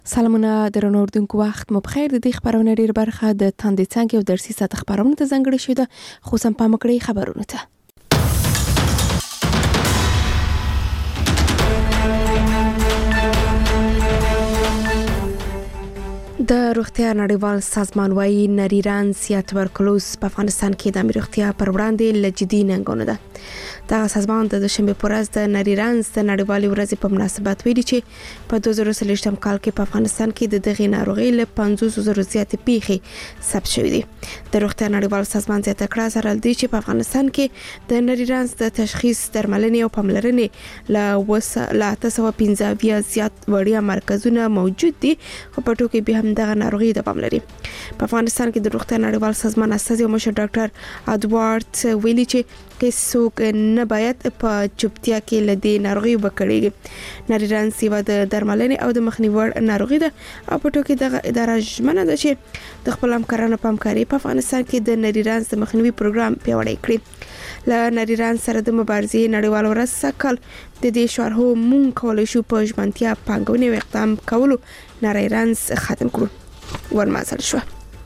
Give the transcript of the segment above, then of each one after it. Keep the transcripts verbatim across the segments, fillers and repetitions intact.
سلامونه درنو اوردونکو، وخت مو بخیر. د دې خبرونه ډیر برخه د تاندې څنګه او درسي ساعت خبرونه ته ځانګړې شوې ده، خو سم پام کړئ خبرونه ته. د روغتیا نړیوال سازمان وايي نری رنځ یا توبرکلوز په افغانستان کې د امنیتي روغتیا پر وړاندې لجدي ننګونه ده. دا سازمان د دوشنبه په ورځ د نری رنځ د نړیوالې ورځې په مناسبت ویلي چې په دوه زره څلوېښتم کال کې په افغانستان کې د دغه ناروغي له پنځوس زره زیاتې پیښې ثبت شوې دي. د روغتیا نړیوال سازمان زیاته کړه سره دی چې په افغانستان کې د نری رنځ د تشخیص، درملنې او پاملرنې له وسه لا تاسو پنځه بیا زیات وړیا مرکزونه موجود دي، خو په ټوکې به هم دغه ناروغي د پام لري. په افغانستان کې د روغتیا نړیوال سازمان استازي او مشر ډاکټر ادوارد ویلي چې هیڅوک نه باید په چوپتیا کې لدې ناروغي وکړي. نری رنځ یو د درملنې او د مخنیوي ناروغي ده او په ټوکې دغه اداره ژمنه ده چې د خپل همکارانو په همکاري په افغانستان کې د نری رنځ د مخنیوي پروګرام پیاوړی کړي. له نری رنځ سره د مبارزې نړیوال ورځ سکل د دې شعارو مونږ کولای شو په ژمنتیا پانګونې او اقدام کولو نری رنځ ختم کړو. ورمازل شو.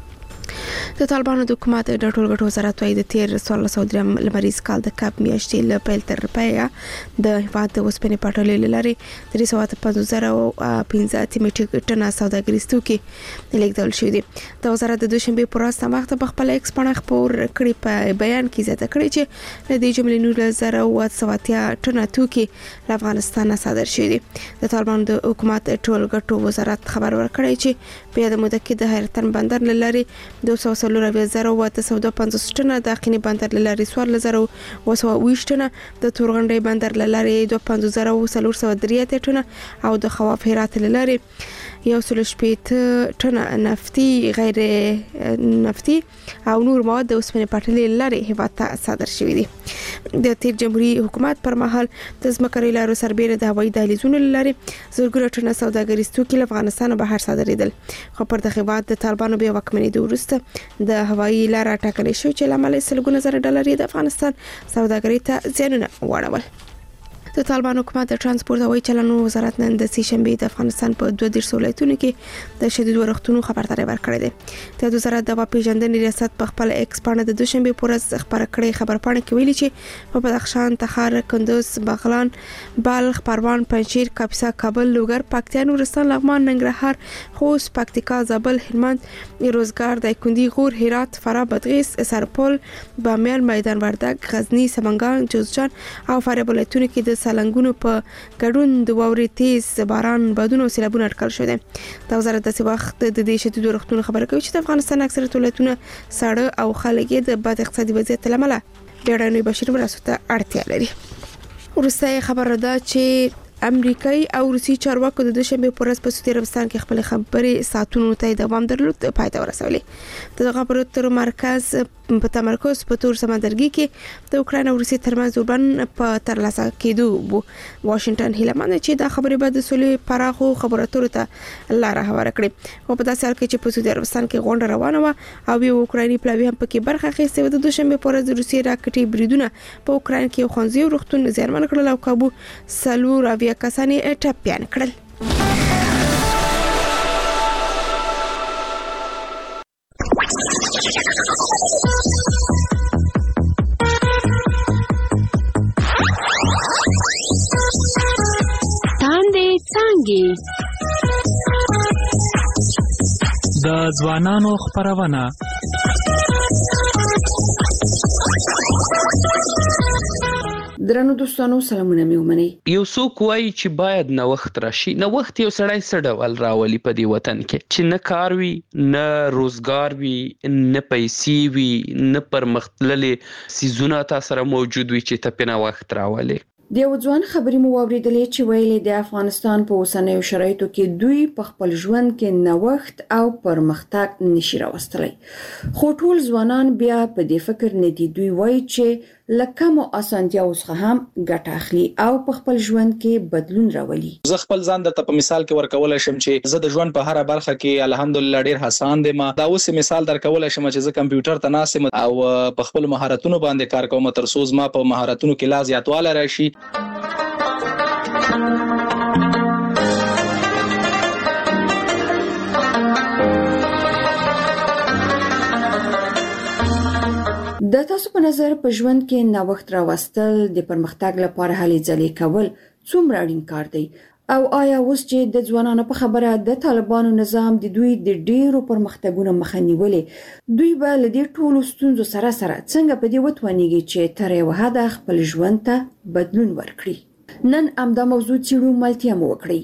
د طالبانو د حکومت د ټولګټو وزارت وايي د تیر څوارلس سوه درې لمریز کال د کاپ میاشتې له پیل تر پایه د هیواد د اوسپنې پټلۍ لارې درې سوه پنځوس زره او پنځه میټریک ټنه سوداګریز توکي لیږدول شوي دي. د وزارت د دوشنبه په ورځ سماخت په خپل ایکس باندې خبر کړی په بیان کې زیاته کړی چې د دې جملې نور زره او سوه ټنه توکي له افغانستان صادر شوي دي. د طالبانو د حکومت ټولګټو وزارت خبر ورکړی چې په یاد موده کې د حیرتن بندر لارې دوه سوه څلور زره او اته سوه پنځوس ټنه، د اقینې بندر لارې څوارلس زره او سوه اووه ټنه، د تورغونډۍ بندر لارې دوه پنځوس زره او څلور سوه درې اتیا ټنه او د خواف هرات لارې یو سل شپږ ټنه نفتي، غیر نفتي او نور مواد د اوسپنې پټلۍ لارې هیواد ته صادر شوي دي. د تیر جمهوریت حکومت پر مهال د ځمکې لارو سربېره د هوایي دهلیزونو لارې زرګونه ټنه سوداګریز توکي له افغانستان بهر صادرېدل، خو پر دغه هیواد د طالبانو بیا واکمنۍ وروسته د هوایي لار ټاکل شو چې لامل سلګونه زره ډالر د افغانستان سوداګرۍ ته زیانونه واړول. د طالبان حکومت د ترانسپورت او چلنونو وزارت نن د سې شنبه د افغانستان په دوه دیرش ولایتونو کې د شدید ورښتونو خبرداري ورکړې ده. د وزارت د پیژندنې ریاست په خپل ایکس باندې د دوشنبه په ورځ خبره کړې خبر پاڼه کې ویلي چې په بدخشان، تخار، کندوز، بغلان، بلخ، پروان، پنجشیر، کاپیسا، کابل، لوګر، پکتیا، نورستان، لغمان، ننګرهار، خوست، پکتیکا، زابل، هلمند، روزګار، دایکنډي، غور، هرات، فراه، بادغیس، سرپل، بامیان، میدان وردګ، غزنی، سمنګان، جوزجان او فاریاب ولایتونو کې د سالنګونو په ګډون د واورې، تیز باران، بادونو او سیلابونو اټکل شوی دی. د وزارت د وخت د دې شدید ورښتونو خبره کوي چې د افغانستان اکثریت ولایتونه ساړه او خلک د بد اقتصادي وضعیت له امله بیړنۍ بشري مرستو ته اړتیا لري. وروسته خبره ده چې امریکایي او روسي چارواکو د دوشنبه په ورځ په سعودي عربستان کې خپل خبري ساتونو ته دوام درلود پای ته ورسولې. د خبرو تر مرکز په تمرکز په تور سمندرګي کې د اوکراین او روسي ترمنځ وبن په ترلاسه کېدو وو. واشنگټن هیله مند چې دا خبرې به د سولې پراخو خبرو اترو ته لار هواره کړي. او په داسې حال کې چې په سعودي عربستان کې غونډه روانه و او یو اوکرایني پلاوی هم پکې برخه اخیستې و، د دوشنبه په ورځ د روسي راکټي بریدونه په اوکراین کې خوندزي روغتون زیانمن کړل او کابو سلور اویا کسانې ټپيان کړل. تاندې څنګه د ځوانانو خبرونه درنو دوستانو سلامونه مې ومنئ. یو څوک وایي چې باید نوښت راشي. نوښت یو سړی څه ډول راولي په دې وطن کې چې نه کار وي، نه روزګار وي، نه پیسې وي، نه پرمختللي سیزونه تاسو سره موجود وي چې ته په نوښت راولي. د یو ځوان خبرې مو واورېدلې چې ویلي د افغانستان په اوسنیو شرایطو کې دوی په خپل ژوند کې نوښت او پرمختګ نشي راوستلی، خو ټول ځوانان بیا په دې فکر نه دي. دوی وایي چې لکه مو اسانتیاو څخه هم ګټه اخلي او په خپل ژوند کې بدلون راولي. زه خپل ځان د په مثال کې ورکول شم چې زه د ژوند په هر برخه کې الحمدلله ډیر حسان دي. ما دا اوس مثال درکول شم چې زه کمپیوټر ته ناسم او په خپل مهارتونو باندې کار کوم تر څو ما په مهارتونو کې لا زیاتواله راشي. د تاسو په نظر په ژوند کې نوښت راوستل د پرمختګ لپاره هلې ځلې کول څومره اړین کار دی او آیا اوس چې د ځوانانو په خبره د طالبانو نظام د دوی د ډیرو پرمختګونو مخه نیولې دوی به له دې ټولو ستونزو سره سره څنګه په دې وتوانیږي چې تر یو حده خپل ژوند ته بدلون ورکړي نن همدا موضوع څیړو ملتیا مو وکړي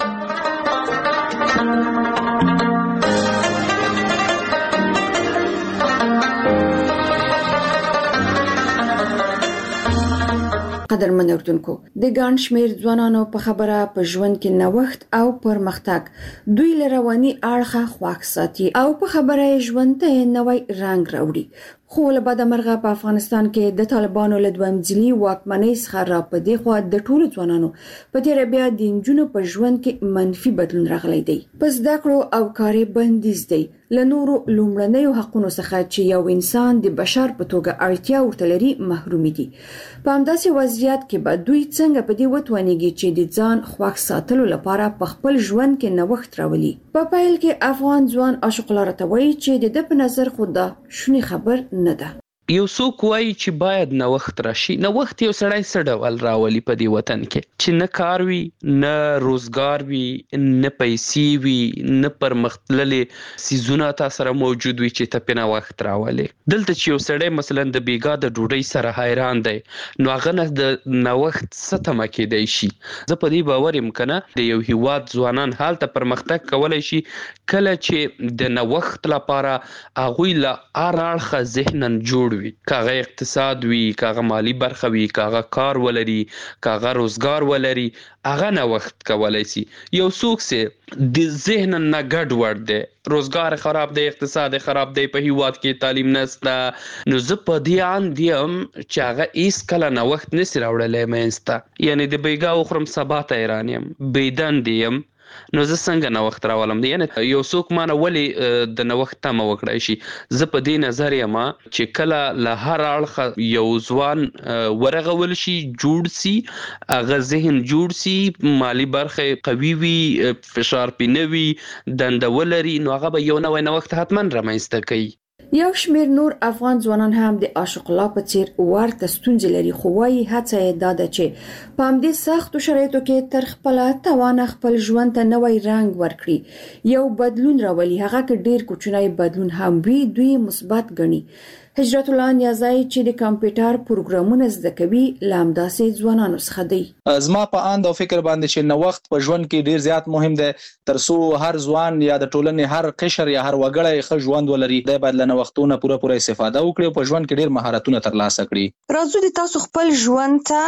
قدرمن اردوونکو د ګڼ شمېر ځوانانو په خبره په ژوند کې نوښت او پرمختګ دوی له رواني اړخه خواږ ساتي او په خبره ژوند ته نوې رنګ راوړي خو له بده مرغه په افغانستان کې د طالبانو له دویم ځلي واکمنۍ څخه را پدې خو د ټولو ځوانانو په تیر بیا د نجونو په ژوند کې منفي بدلون راغلی دی پس زده کړو او کاري بندیز دی له نورو لومړنیو حقوقو څخه چې یو انسان د بشر په توګه اړتیا ورته لري محروم دي په همداسې وضعیت کې به دوی څنګه په دې وتوانیږي چې د ځان خوښ ساتلو لپاره په خپل ژوند کې نوښت راولي په پیل کې افغان ځوان عاشق لاره ته وایي چې د په نظر خو دا شونی خبر نه ده یو څوک وایي چې باید نوښت راشي نوښت یو سړی څه ډول راولي په دې وطن کې چې نه کار وي نه روزګار وي نه پیسې وي نه پرمختللې سیزونه تاسو سره موجود وي چې ته په نوښت راولي دلته چې یو سړی مثلا د بیګا د ډوډۍ سره حیران دی نو هغه نه د نوښت ستمه کېدای شي زه په دې باور یم کنه د یو هیواد ځوانان حالت پرمختګ کولای شي کله چې د نوښت لپاره هغه لا اړه ذهنن جوړ وي کاغه اقتصاد وي کاغه مالی برخه وي کاغه کار ولري کاغه روزګار ولري هغه نوښت کولای شي یو څوک سه د ذهن نه ګډ ور دی روزګار خراب دی اقتصاد خراب دی په هیواد کې تعلیم نشته نو زه په دې ان دیم چې هغه ایس کله نوښت نسی راوړلې مېنسته یعنی د بیګا خرم سبا ته ایرانیم بيدن دیم نو زه څنګه نوښت راولم دی یعنی یو څوک مانه ولی د نوښت تمه وکړای شي زه په دې نظر یم چې کله له هر اړخ یو ځوان ورغول شي جوړ سي هغه ذهن جوړ سي مالی برخه قوي وي فشار پینوي دندولري نو هغه به یو نوې نوښت حتما رامنځته کوي یو شمېر نور افغان ځوانان هم د عاشق الله په څیر ورته ستونزې لري خو وايي هڅه یې دا ده چې په همدې سختو شرایطو کې تر خپل توان خپل ژوند ته نوې رنګ ورکړي یو بدلون راولي هغه کې ډیر کوچنی بدلون هم وي دوی مثبت ګڼي هجرت الله نیازی چې د کمپیوټر پروګرامونه زده کوي لامداسې ځوانانو څخه دی زما په اند او فکر باندې چې نوښت په ژوند کې ډیر زیات مهم دی ترڅو هر ځوان یا د ټولنې هر قشر یا هر وګړی ښه ژوند ولري د بدل نوښتونو پوره پوره استفاده وکړي په ژوند کې ډیر مهارتونه ترلاسه کړي راځو د تاسو خپل ژوند ته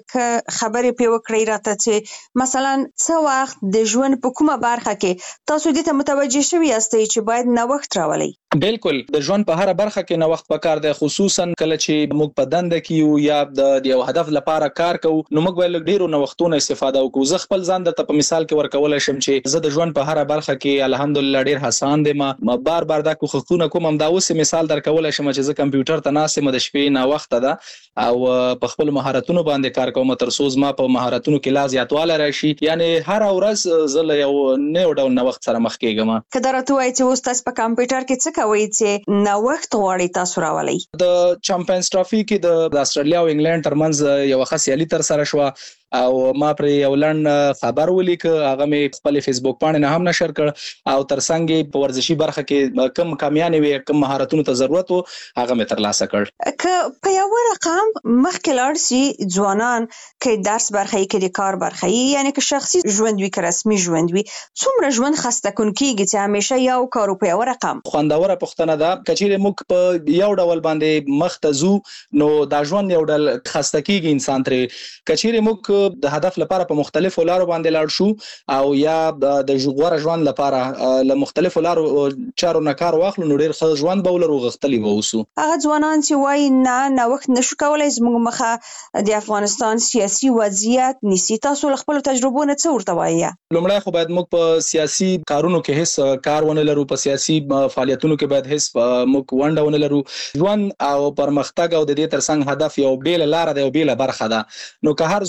خبرې په وکړی راته چې مثلا څو وخت د ژوند په کومه برخه کې تاسو دې ته متوجه شوي یاستئ چې باید نوښت راولئ بالکل د ژوند په هر برخه کې نوښت پکار دی خصوصا کله چې موږ په دنده کې یو یا د یو هدف لپاره کار کوو نو موږ باید ډیرو نوښتونو استفاده وکړو زه خپل ځان د په مثال کې ورکول شم چې زه د ژوند په هر برخه کې الحمدلله ډیر حسان دي ما بار بار دا کوښښونه کوم هم دا اوس مثال درکول شم چې زه کمپیوټر ته ناسم د شپې نه وخت ده او په خپل مهارتونو باندې کار کوم تر څو ما په مهارتونو کې لا زیاتواله راشي یعنی هر ورځ زه له یو نوې ډول نوښت سره مخ کېږم کله راته وایي چې اوس تاسو په کمپیوټر کې څه کوي چې نوښت غواړي تاسو راولئ د چمپیونز ټرافي کې د استرالیا او انګلند ترمنځ یو خاصیالي تر سره شو او ما پر یو لند خبر ولیک هغه مې خپل فیسبوک باندې نه هم نشر کړ او ترڅنګ په ورزشي برخه کې کم کامیابی وي کم مهارتونو ته ضرورت وو هغه مې ترلاسه کړ ک په یو رقم مخکې لاړ شي ځوانان کې درس برخه کې د کار برخه یعنی که شخصي ژوند وي که رسمي ژوند وي څومره ژوند خسته کون کیږي چې همیشه یو کار په یو رقم خوندوره پښتنه ده کچېره موږ په یو ډول باندې مختزو نو دا ژوند یو ډول خسته کیږي انسان تر کچېره موږ د هدف لپاره په مختلفو لارو باندې لاړ شو او یا د غوړه ژوند لپاره له مختلفو لارو چارو نه کار واخلو نو ډیر ښه ژوند به ولرو غختلی ووسو هغه ځوانان چې وایي نه نوښت نشو کولای زموږ مخه د افغانستان سیاسي وضعیت نسی تاسو خپل تجربو نه څه ورته وایي لومړی خو باید موږ په سیاسي کارونو کې هیڅ کار ونه لرو په سیاسي فعالیتونو کې باید هیڅ موږ ونډه ونه لرو ژوند او پرمختګ او د دې ترڅنګ هدف یو بیل لار دی او بیل برخه ده نو که هر ځوان غواړي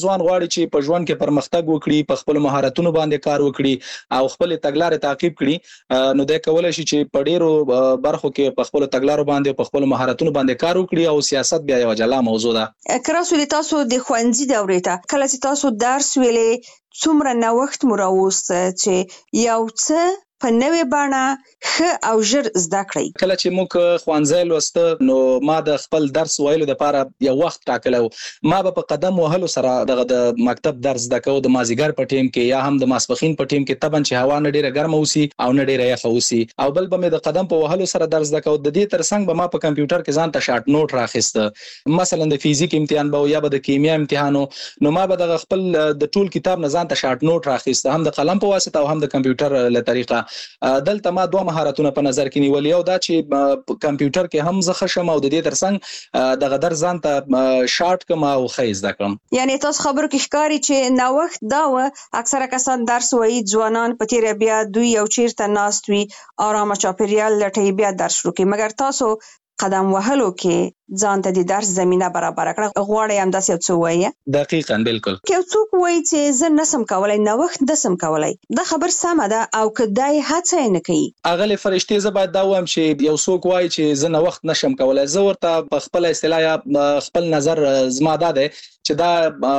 غواړي چې په ژوند کې پرمختګ وکړي په خپل مهارتونو باندې کار وکړي او خپل تګلارې تعقیب کړي نو د کولای شي چې په ډیرو برخو کې په خپل تګلارو باندې په خپل مهارتونو باندې کار وکړي او سیاست بیا یو جلا موضوع ده. کراسو تاسو د خوندزي دورې ته کله چې تاسو درس ویلې څومره نوښت مو راوست چې یو څه په نوې بڼه ښه او ژر زده کړئ. کله چې موږ خوانځي لوسته نو ما د خپل درس ویلو لپاره یو وخت ټاکلو. ما به په قدم وهلو سره دغه د مکتب درس زده کوم د مازیګر په ټیم کې یا هم د ماسپخین په ټیم کې تبن چې هوا نه ډیره ګرمه وسی او نه ډیره یخه وسی او بل به مې د قدم په وهلو سره درس زده کوم. د دې ترڅنګ به ما په کمپیوټر کې ځان ته شارټ نوٹ راخسته مثلا د فزیک امتحان به یا به د کیمیا امتحانو نو ما به د خپل د ټول کتاب نه ځان ته شارټ نوٹ راخسته هم د قلم په واسطه او هم د کمپیوټر له طریقه. دلته ما دوه مهارتونه په نظر کې نیولې یو دا چې کمپیوټر کې هم زه خشم او د دې ترڅنګ دغه در ځان ته شارټ کم او خیز دا کړم. یعنی تاسو خبرو کې ښکاری چې نوښت دا و اکثره کسان درس وایي ځوانان په تیر بیا دوی یو چیرته ناست وي آرام چاپیریال لټي بیا درس شروع کوي مګر تاسو قدم وهلو کې ځان ته د درس زمينه برابر کړه غواړی هم داسې څه وایي. دقیقاً بالکل. که څوک وایي چې زه نسم کولای نوښت نسم کولای دا خبر سمه ده او کدای هڅه نه کوي. اغلی فرشتي زه باید دا وایم چې یو څوک وایي چې زه نوښت نشم کولای زه ورته په خپل اصطلاح یا خپل نظر زما ده چې دا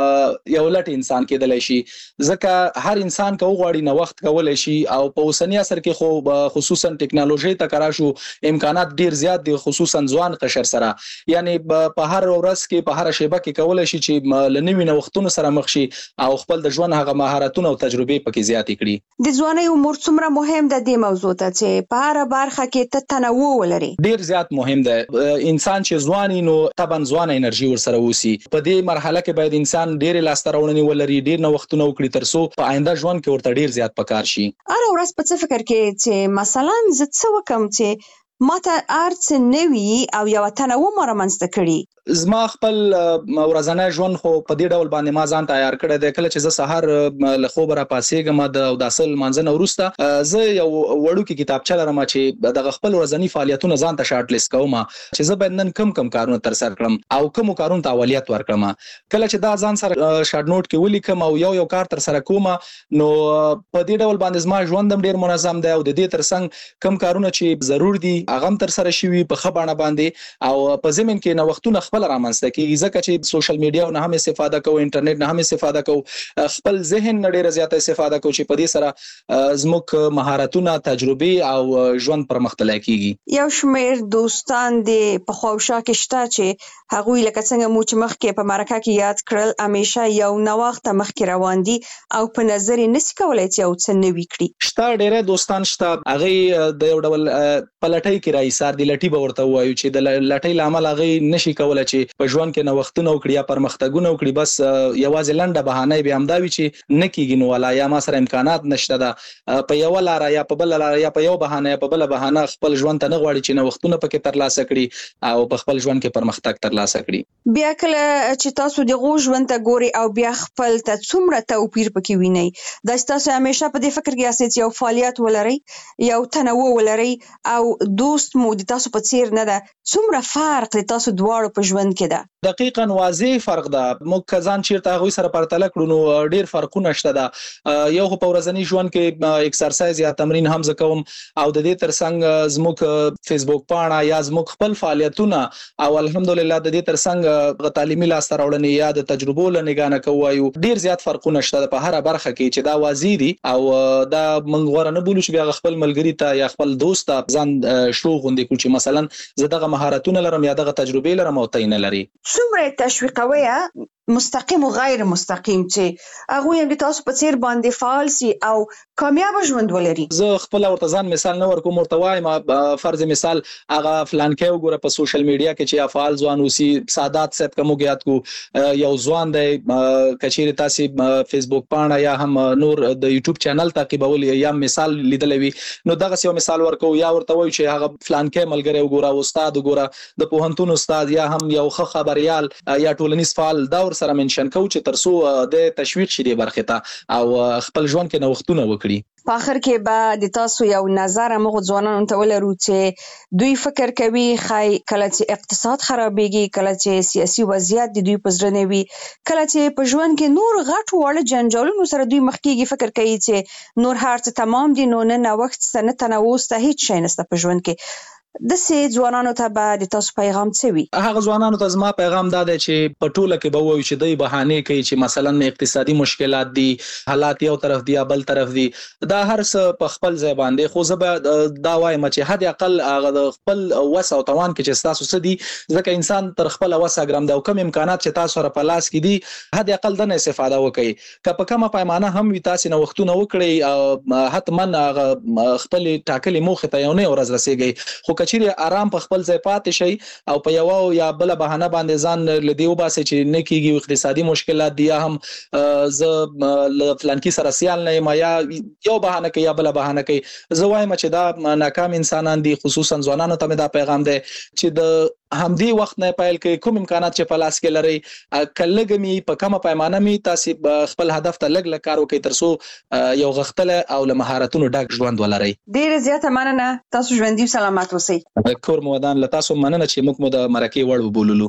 یو لټ انسان کېدلی شي ځکه هر انسان که وغواړي نوښت کولی شي او په اوسني عصر کې خو خصوصا ټکنالوژي ته کار شو امکانات ډیر زیات دي خصوصا ځوان قشر سره یعنی په هر ورځ کې په هر شیبه کې کولای شي چې لنوي نوښتونو سره مخ شي او خپل د ژوند هغه مهارتونه او تجربې پکې زیاتې کړي. د ځوانۍ عمر څومره مهم ده د موضوع ته چې په هر برخه کې ته تنوع ولري؟ ډیر زیات مهم ده. انسان چې ځواني نو طبعا ځوانه انرژي ورسره وسی په دې مرحله کې باید انسان ډیر لاسته راوړنې ولري ډیر نوښتونه وکړي ترڅو په آینده ژوند کې ورته ډیر زیات پکار شي. هر ورځ په څه فکر کې چې مثلا زه څه وکم چې ماته ارڅ نوي او یو تنوع مرمنځته کړي. زما خپل ورځنی ژوند خو په دې ډول باندې ما ځان تیار کړی دی. کله چې زه سحر له خوبه راپاسېږم د اوداسه لمانځه نه وروسته زه یو وړوکې کتابچه لرم چې دغه خپل ورځني فعالیتونه ځان ته شارټ لیست کوم چې زه باید نن کم کم کارونه ترسره کړم او کوم کارونه ته اولویت ورکړم. کله چې دا ځان سره شارټ نوٹ کې ولیکم او یو یو کار ترسره کوم نو په دې ډول باندې زما ژوند هم ډیر منظم دی او د دې ترڅنګ کم کارونه چې ضرور دي هغه هم ترسره شوي په ښه بڼه باندې او په ضمن کې نوښتونه خپل رامنځته کیږي ځکه چې سوشل میډیا نه هم استفاده کوو انټرنیټ نه هم استفاده کوو خپل ذهن نه ډیره زیاته استفاده کوو چې په دې سره زموږ مهارتونه تجربې او ژوند پرمختللی کیږي. یو شمېر دوستان د په خواوشا کې شته چې هغوی لکه څنګه مو چې مخکې په مرکه کې یاد کړل همیشه یو نوښت مخکې روان دي او په نظر یې نشي کولای چې یو څه نوي کړي. شته ډیره دوستان شته هغه د یو ډول پلټۍ کې راایسار دي لټي به ورته وایو چې د لټۍ لامل هغه نشي کولای چې په ژوند کې نوښتونه وکړي یا پرمختګونه وکړي بس یوازې لنډه بهانه به همدا وي چې نه کیږي نو ولا یا ما سره امکانات نشته ده په یو لار یا په بل لار یا په یو بهانه یا په بل بهانه خپل ژوند ته نه غواړي چې نوښتونه پکې ترلاسه کړي او په خپل ژوند کې پرمختګ ترلاسه کړي. بیا کله چې تاسو د غو ژوند ته ګوري او بیا خپل ته څومره توپیر پکې ویني دا تاسو همیشه په دې فکر کې یاست چې یو فعالیت ولري یو تنوع ولري او دوست مو د تاسو په څیر نه ده څومره فرق د تاسو دواړو په ژوند کې ده؟ دقیقاً واضح فرق ده. موږ ځان چیرته هغوی سره پرتله کړو نو ډیر فرقونه شته ده. یو خو په ورځني ژوند کې ایکسرسایز یا تمرین هم زه کوم او د دې ترڅنګ زموږ فیسبوک پاڼه یا زموږ خپل فعالیتونه او الحمدلله د دې ترڅنګ تعلیمي لاسته راوړنې یا د تجربو له نگاه نه کوو ډیر زیات فرقونه شته په هر برخه کې چې دا واضح دي او دا موږ غوړه نه بولو چې بیا خپل ملګری ته یا خپل دوست ته ځان شو غوندې کو چې مثلا زه دغه مهارتونه لرم یا دغه تجربې لرم او ته نه لري. څومره تشویقوي مستقیم او غیر مستقیم چې هغه هم د تاسو په څیر باندې فعال سي او کامیاب ژوند ولري؟ زه خپل ورته ځان مثال نه ورکوم ورته وایم فرض مثال هغه فلان کې وګوره په سوشل میډیا کې چې افعال ځوان اوسي سادات صاحب کوم یاد کو یو ځوان دی کچېری تاسو فیسبوک پاڼه یا هم نور د یوټیوب چینل تعقیبول یا مثال لیدلوي نو دغه یو مثال ورکو یا ورته وای چې هغه فلان کې ملګری وګوره استاد وګوره د پوهنتون استاد یا هم یو ښه خبريال یا ټولنیز فعال دا سره منشن کو چې ترسو د تشویق شې دی برخه ته او خپل ژوند کې نوښتونه وکړي. په اخر کې به د تاسو یو نظر موږ ځوانانو ته ولرو چې دوی فکر کوي خای کله چې اقتصاد خرابېږي، کله چې سیاسي وضعیت د دوی په زړه نه وي، کله چې په ژوند کې نور غټ وړ جنجالونو سره دوی مخ کېږي، فکر کوي چې نور هر څه تمام دي، نو نه نوښت شته، نه تنوع شته، هیڅ شی نشته په ژوند کې. داسې ځوانانو ته به د تاسو پیغام څه وي؟ هغه ځوانانو ته زما پیغام دا دی چې په ټوله کې به وایي چې دوی بهانې کوي چې مثلا اقتصادي مشکلات دي، حالات یو طرف دي یا بل طرف دي، دا هر څه په خپل ځای باندې، خو زه به دا وایم چې حد اقل هغه د خپل وس او توان کې چې تاسو څه دي، ځکه انسان تر خپل وس ګرم دی او کوم امکانات چې تاسو سره په لاس کې دي حد اقل دنه استفاده وکړئ. که په کومه پیمانه هم وي تاسو نوښتونه وکړئ، حتما هغه خپل ټاکلي موخه ته یو نه ورځ رسیږي، خو کچېرې آرام په خپل ځای پاتې شي او په یو یا بل بهانه باندې ځان لدی وباسي چې نه کیږي اقتصادي مشکلات دي یا هم ز فلان کی سره سیال نه ما یا یو بهانه کوي یا بل بهانه کوي، زه وایم چې دا ناکام انسانان دي. خصوصا ځوانانو ته دا پیغام دی چې د همدی وخت نه پایل کې کوم امکانات چې په لاس کې لري کلهګمی په کومه پیمانه می تاسو خپل هدف ته لګ لګ کار وکړئ ترڅو یو غختله او له مهارتونو ډک ژوند ولرئ. ډیر زیاته مننه، تاسو ژوندۍ سلامات اوسئ. کور مودان له تاسو مننه چې موږ مو د مرکې وړ وبوللو.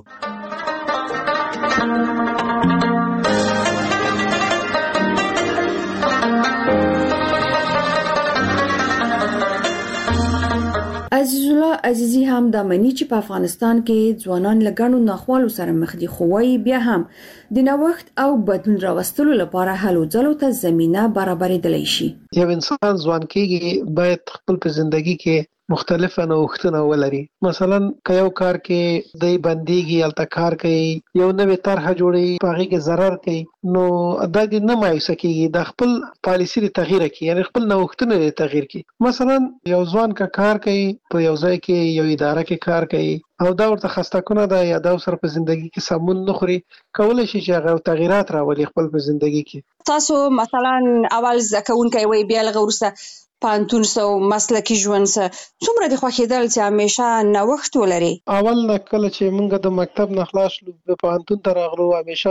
عزیز الله عزیزی هم د منی چې په افغانستان کې ځوانان لګانو ناخوالو سره مخ دي، خو وايي بیا هم د نوښت او بدلون راوستلو لپاره هلو ځلو ته زمينه برابرېدلی شي. یو انسان ځوان کېږي باید خپل په ژوندۍ کې مختلف نوښتونه ولري. مثلا که یو کار کې دی بنديږي الته کار کوي، یو نوې طرحه جوړي پاغي کې ضرر کوي، نو دا د نه مایوسه کېږي، د خپل پالیسی لري تغییر کوي، یعنی خپل نوښتونه لري تغییر کوي. مثلا یو ځوان کا کار کوي په یو ځای کې یو اداره کې کار کوي او دا ورته خسته کنه ده یا دا سره په ژوندۍ کې سمون نه خوري، کولای شي چې هغه تغیرات راولي خپل په ژوندۍ کې. تاسو مثلا اول ځکهونکي وي بیا لغه ورسته پانتون سو مسلکی ژوند سره څومره د خوښیدل چې همیشه نوښت ولري؟ اول نه کله چې موږ د مکتب نه خلاص شلو په پانتون ته راغلو، همیشه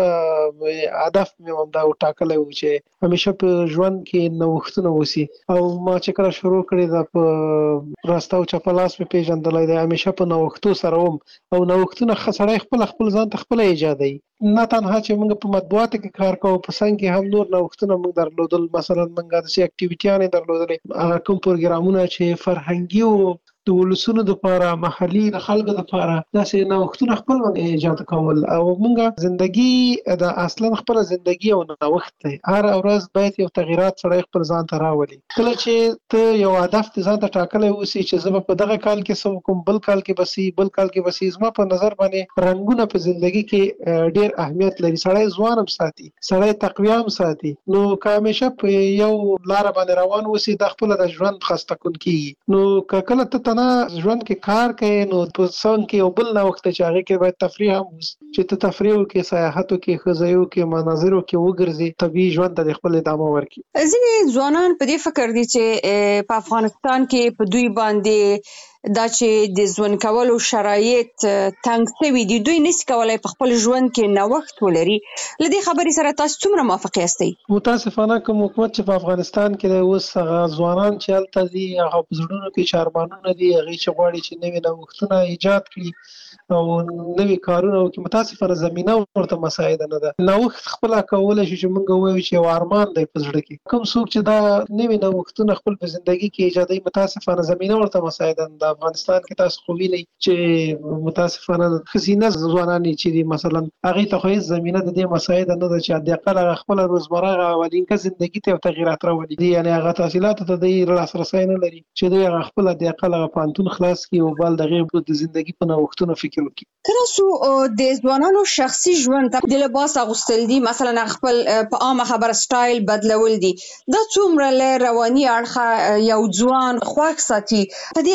هدف مې هم دا وټاکلی و چې همیشه په ژوند کې نوښتونه وسی، او ما چې کله شروع کړی دا په راسته او چپلاس په پیژندلای دی، همیشه په نوښتو سره وم او نوښتونه خسړای خپل خپل ځان ته خپل ایجادي. نه تنها چې موږ په مطبوعاتو کې کار کوو، په څنګ کې هم نور نوښتونه موږ درلودل. مثلا موږ د سي اکټیویټیانې درلودلې، هغه کوم پروګرامونه چې فرهنګي او د ولسونو لپاره، محلي د خلکو لپاره داسې نوښتونه خپل باندې ایجاد کول. او موږ ژوندۍ د اصلا خپل ژوندۍ او نوښت دی، هر ورځ باید یو تغیرات سره خپل ځان ته راولي. کله چې ته یو هدف ځان ته ټاکلی اوسې چې زه په دغه کال کې څه کوم، بل کال کې بسي بل کال کې بسي، زما په نظر باندې رنگونه په ژوندۍ کې ډیر اهمیت لري. سړی ځوان هم ساتي، سړی تقویه هم ساتي. نو که همیشه په یو لار باندې روان اوسې د خپل د ژوند خسته کون کیږي. نو که کله ته نه ژوند کې کار کوي، نو په څنګ کې یو بل نوښت چې هغه کې باید تفریح هم چې ته تفریح وکړې، سیاحت وکړې، ښځې وکړې، مناظر وکړې، وګرځې، طبیعي ژوند ته خپل ادامه ورکړي. ځینې ځوانان په دې فکر دي چې په افغانستان کې په دوی باندې دا چې د ژوند کولو شرایط تنګ شوي دي، دوی نشي کولای په خپل ژوند کې نوښت ولري. له دې خبرې سره تاسو څومره موافق یاستئ؟ متاسفانه کوم حکومت چې په افغانستان کې دی اوس هغه ځوانان چې هلته دي، هغه په زړونو کې چارمانونه دي، هغوی چې غواړي چې نوي نوښتونه ایجاد کړي او نوي کارونه وکړي. متاسفانه زمینه ورته مساعده نه ده. نوښت خپله کولی شي چې موږ ووایو چې یو ارمان دی په زړه کې. کوم څوک چې دا نوي نوښتونه خپل په زندګي کې ایجادوي، متاسفانه زمینه ورته مساعده نه ده. افغانستان کې تاسو خو وینئ چې متاسفانه ښځینه ځوانان چې دي مثلا هغوی ته خو هېڅ زمینه د دې مساعده نه ده چې حداقل هغه خپله روزمره هغه اولینکه زندګي ته یو تغیرات راولي. یعنې هغه تحصیلاتو ته دوی لاسرسی نه لري چې دوی هغه خپل حداقل هغه پوهنتون خلاص کړي او بل د هغې د زندګي په نوښتونو فکر وکړي. تاسو د ځوانانو شخصي ژوند ته د لباس اغوستل دي، مثلا خپل په عامه خبره سټایل بدلول دي، دا څومره له رواني اړخه یو ځوان خوښ ساتي؟ په دې اړه باندې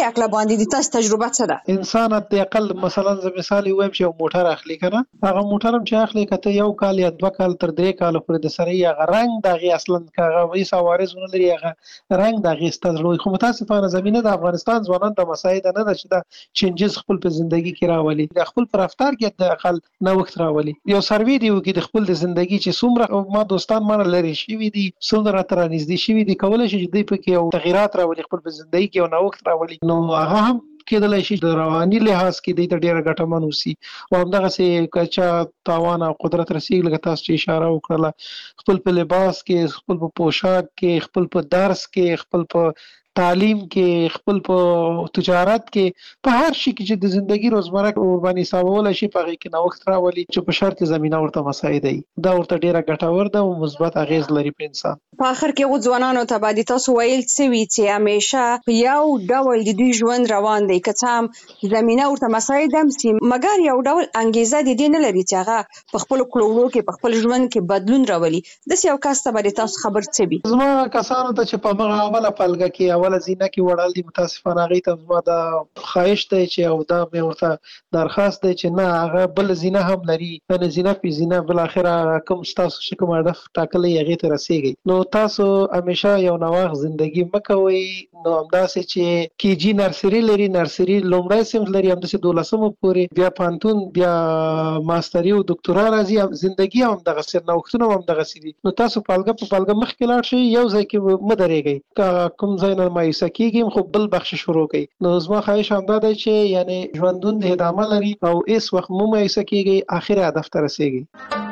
باندې د تاسو تجربه څه ده؟ انسان د اقل مثلا ز مثال وایم چې یو موټر اخلي کنه، هغه موټر هم چې اخلي کته یو کال یا دوه کال تر درې کال پورې د سره یې هغه رنگ دغه اصلا هغه وې سوارزونه لري، هغه رنگ دغه ستړي. خو متاسفانه زمينه د افغانستان ځوانان د مساعد نه ده چې دا چینجز خپل په ژوندۍ کې راولي، د خپل پر رفتار کې د اقل نوښت راولي. یو سروي دی وکي د خپل د ژوندۍ چې څومره ما دوستان مانه لري شي وي دي څومره تر نږدې شي وي دي کولای شي چې دوی په کې یو تغیرات راولي، خپل په ژوندۍ کې یو نوښت راولي. نو هغه هم کېدلای شي د رواني لحاظ کې د ډیره ګټمن وسی او همدغه سي کچا تاوان او قدرت رسیږي لکه تاسو چې اشاره وکړه، خپل په لباس کې، خپل په پوشاک کې، خپل په درس کې، خپل په تعلیم کې، خپل په تجارت کې، په هر شي کې چې د ژوندۍ روزمره قرباني حسابول شي په هغه کې نوښت راولي چې په شرط زمينه ورته مساعد دی. دا ورته ډیره ګټور ده او مثبت اغیز لري په انسان. په اخر کې غو ځوانانو ته باندې تاسو ویل څه وی چې همیشه په یو ډول د دوی ژوند روان دی، که څه هم زمينه ورته مساعد هم سي، مګر یو ډول انګیزه د دې نه لري چې هغه په خپل کړوړو کې په خپل ژوند کې بدلون راولي. د یو کس ته باندې تاسو خبر څه وی؟ زما کسانو ته چې په هغه عمله پلګه کې اوله زینه کې وړل دي، متاسفانه هغه ته زما دا خواهش دی چې او دا مې ورته درخواست دی چې نه هغه بل زینه هم لري، نه زینه په زینه بل اخره کوم تاسو چې کوم هدف ټاکلې هغه ته رسیږي. نو تاسو همیشه یو نوښت ژوندۍ مکوئ. نو همداسې چې کیجی نرسري لري، نرسري لومړی صنف لري، همداسې دولسمه پورې، بیا پانتون، بیا ماستري او دکتورا راځي، ژوندۍ هم دغه سر نوښتونه هم دغه سړي. نو تاسو پالګه په پالګه مخکې لاړ شئ، یو ځای کې مدرېږئ، کوم ځای نه مایوسه کیږي خو بل بخش شروع کړئ. نو زما خواهش همدا دی چې یعنی ژوندون د ادامه لري او هیڅ وخت مو مایوسه کیږي، اخر هدف ته رسیږي.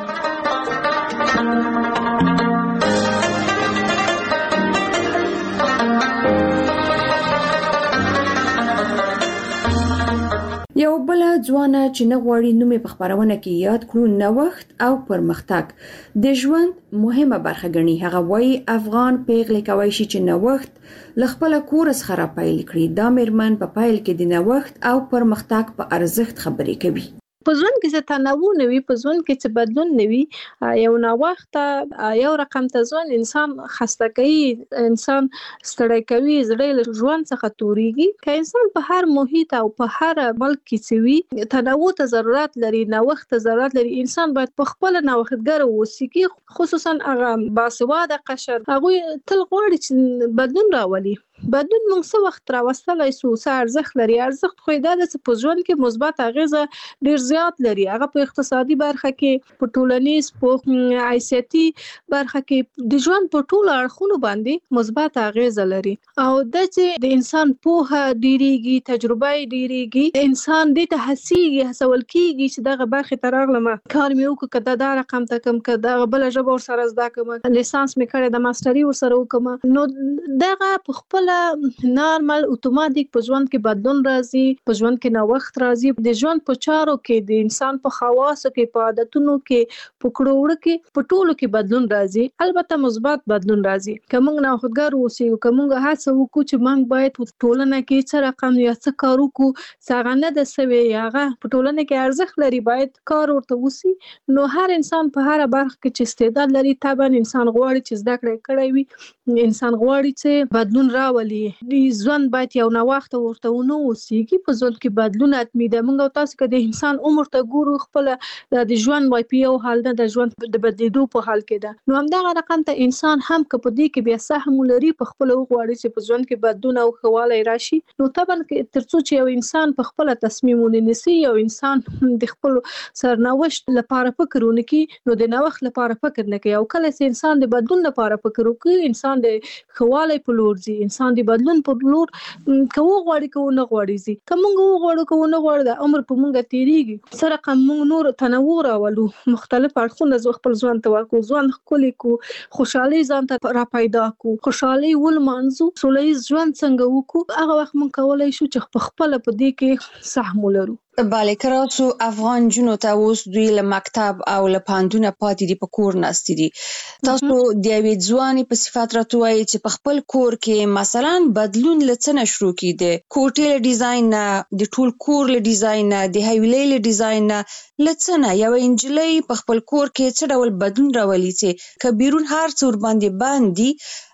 یو بل ځوانه چې نه غواړي نوم په خبرونه کې یاد کړو، نوښت او پرمختګ د ژوند مهمه برخه ګڼي. هغه وایي افغان پیغلې کوي شي چې نوښت ل خپل کور څخه را پیل کړي. دا مېرمن په پایل کې د نوښت او پرمختګ په ارزښت خبرې کوي. په ژوند کې څه تنوع نه وي، په ژوند کې څه بدلون نه وي، یو نوښت یو رقم ته ځوان انسان خسته کوي، انسان ستړی کوي، زړه له ژوند څخه توريږي. که انسان په هر محیط او په هر ملک کې څه وي، تنوع ته ضرورت لري، نوښت ته ضرورت لري. انسان باید په خپل نوښتګر اوسي، خصوصا هغه باسواده قشر، هغه تل غواړي چې بدلون راولي. بدلون موږ څه وخت راوستلای سو، څه ارزښت لري. ارزښت خو دا د په ژوند کې مثبت اغیزه ډیر زیات لري. هغه په اقتصادي برخه کې، په ټولنیز، په حیثیتي برخه کې، د ژوند په ټولو اړخونو باندې مثبت اغیزه لري. او د چې د انسان پوهه ډیریږي، تجربه ډیریږي، انسان دې ته هڅیږي، هڅول کیږي چې دغه برخه ته راغلم کار مې وکړ، کدا دا رقم ته کم، کدا بل ژبه ور سره زده کوم، لیسانس مې کړی، د ماستري ور سره وکم. نو دغه په خپل نارمل اتوماتیک په ژوند کې بدلون راځي، په ژوند کې نوښت راځي. د ژوند په چارو کې، د انسان په خواصو کې، په عادتونو کې، په کړوړو کې، په ټولو کې بدلون راځي. البته مثبت بدلون راځي. که موږ نوښتګر اوسو، که موږ هڅه وکړو چې موږ باید په ټولنه کې څه رقم یا څه کار وکړو، څنګه نه د سوي هغه په ټولنه کې ارزښت لري، باید کار ورته وسی. نو هر انسان په هر برخه کې چې استعداد لري، طبعا انسان غواړي چې زده کړې کړی وي، انسان غواړي چې بدلون راولي. د ژوند باید یو نوښت ورته ونه اوسېږي. په ژوند کې بدلون اتمی ده. موږ او تاسو که د انسان عمر ته ګورو، خپل د ژوند وای په یو حال نه، د ژوند د بدلیدو په حال کې ده. نو همدغه رقم ته انسان هم که په دې کې بیا سهم لري، په خپل وغواړي چې په ژوند کې بدلون او ښهوالی راشي، نو طبعا ترڅو چې یو انسان په خپل تصمیم ونیسي، یو انسان د خپل سرنوشت لپاره فکر ونکړي، نو د نوښت لپاره فکر نه کوي. او کله چې انسان د بدلون لپاره فکر وکړي، انسان د ښهوالی په لور ځي، انسان د بدلون په لور که وغواړي که ونه غواړي ځي. که موږ وغواړو که ونه غواړو، د عمر په موږ تیریږي. سره که موږ نور تنوع راولو، مختلف اړخونه خپل ژوند ته ورکړو، ژوند ښکلی کړو، خوشحالي ځان ته را پیدا کړو، خوشحالي ولمانځو، سوله ییز ژوند څنګه وکړو، هغه وخت موږ کولی شو چې په خپله په دې کې سهم ولرو. بله کراسو افغان جنو ته اوس دوی له مکتب او له پوهنتونه پاتې دي، په کور ناستې دي. تاسو د یوې ځوانې په صفت راته وایئ چې په خپل کور کې مثلا بدلون له څه نه شروع کیده؟ کوټې له ډیزاین نه، د ټول کور له ډیزاین نه، د حویلۍ له ډیزاین نه، له څه نه یوه نجلۍ په خپل کور کې څه ډول بدلون راولي چې که بیرون هر څه ورباندې بند دي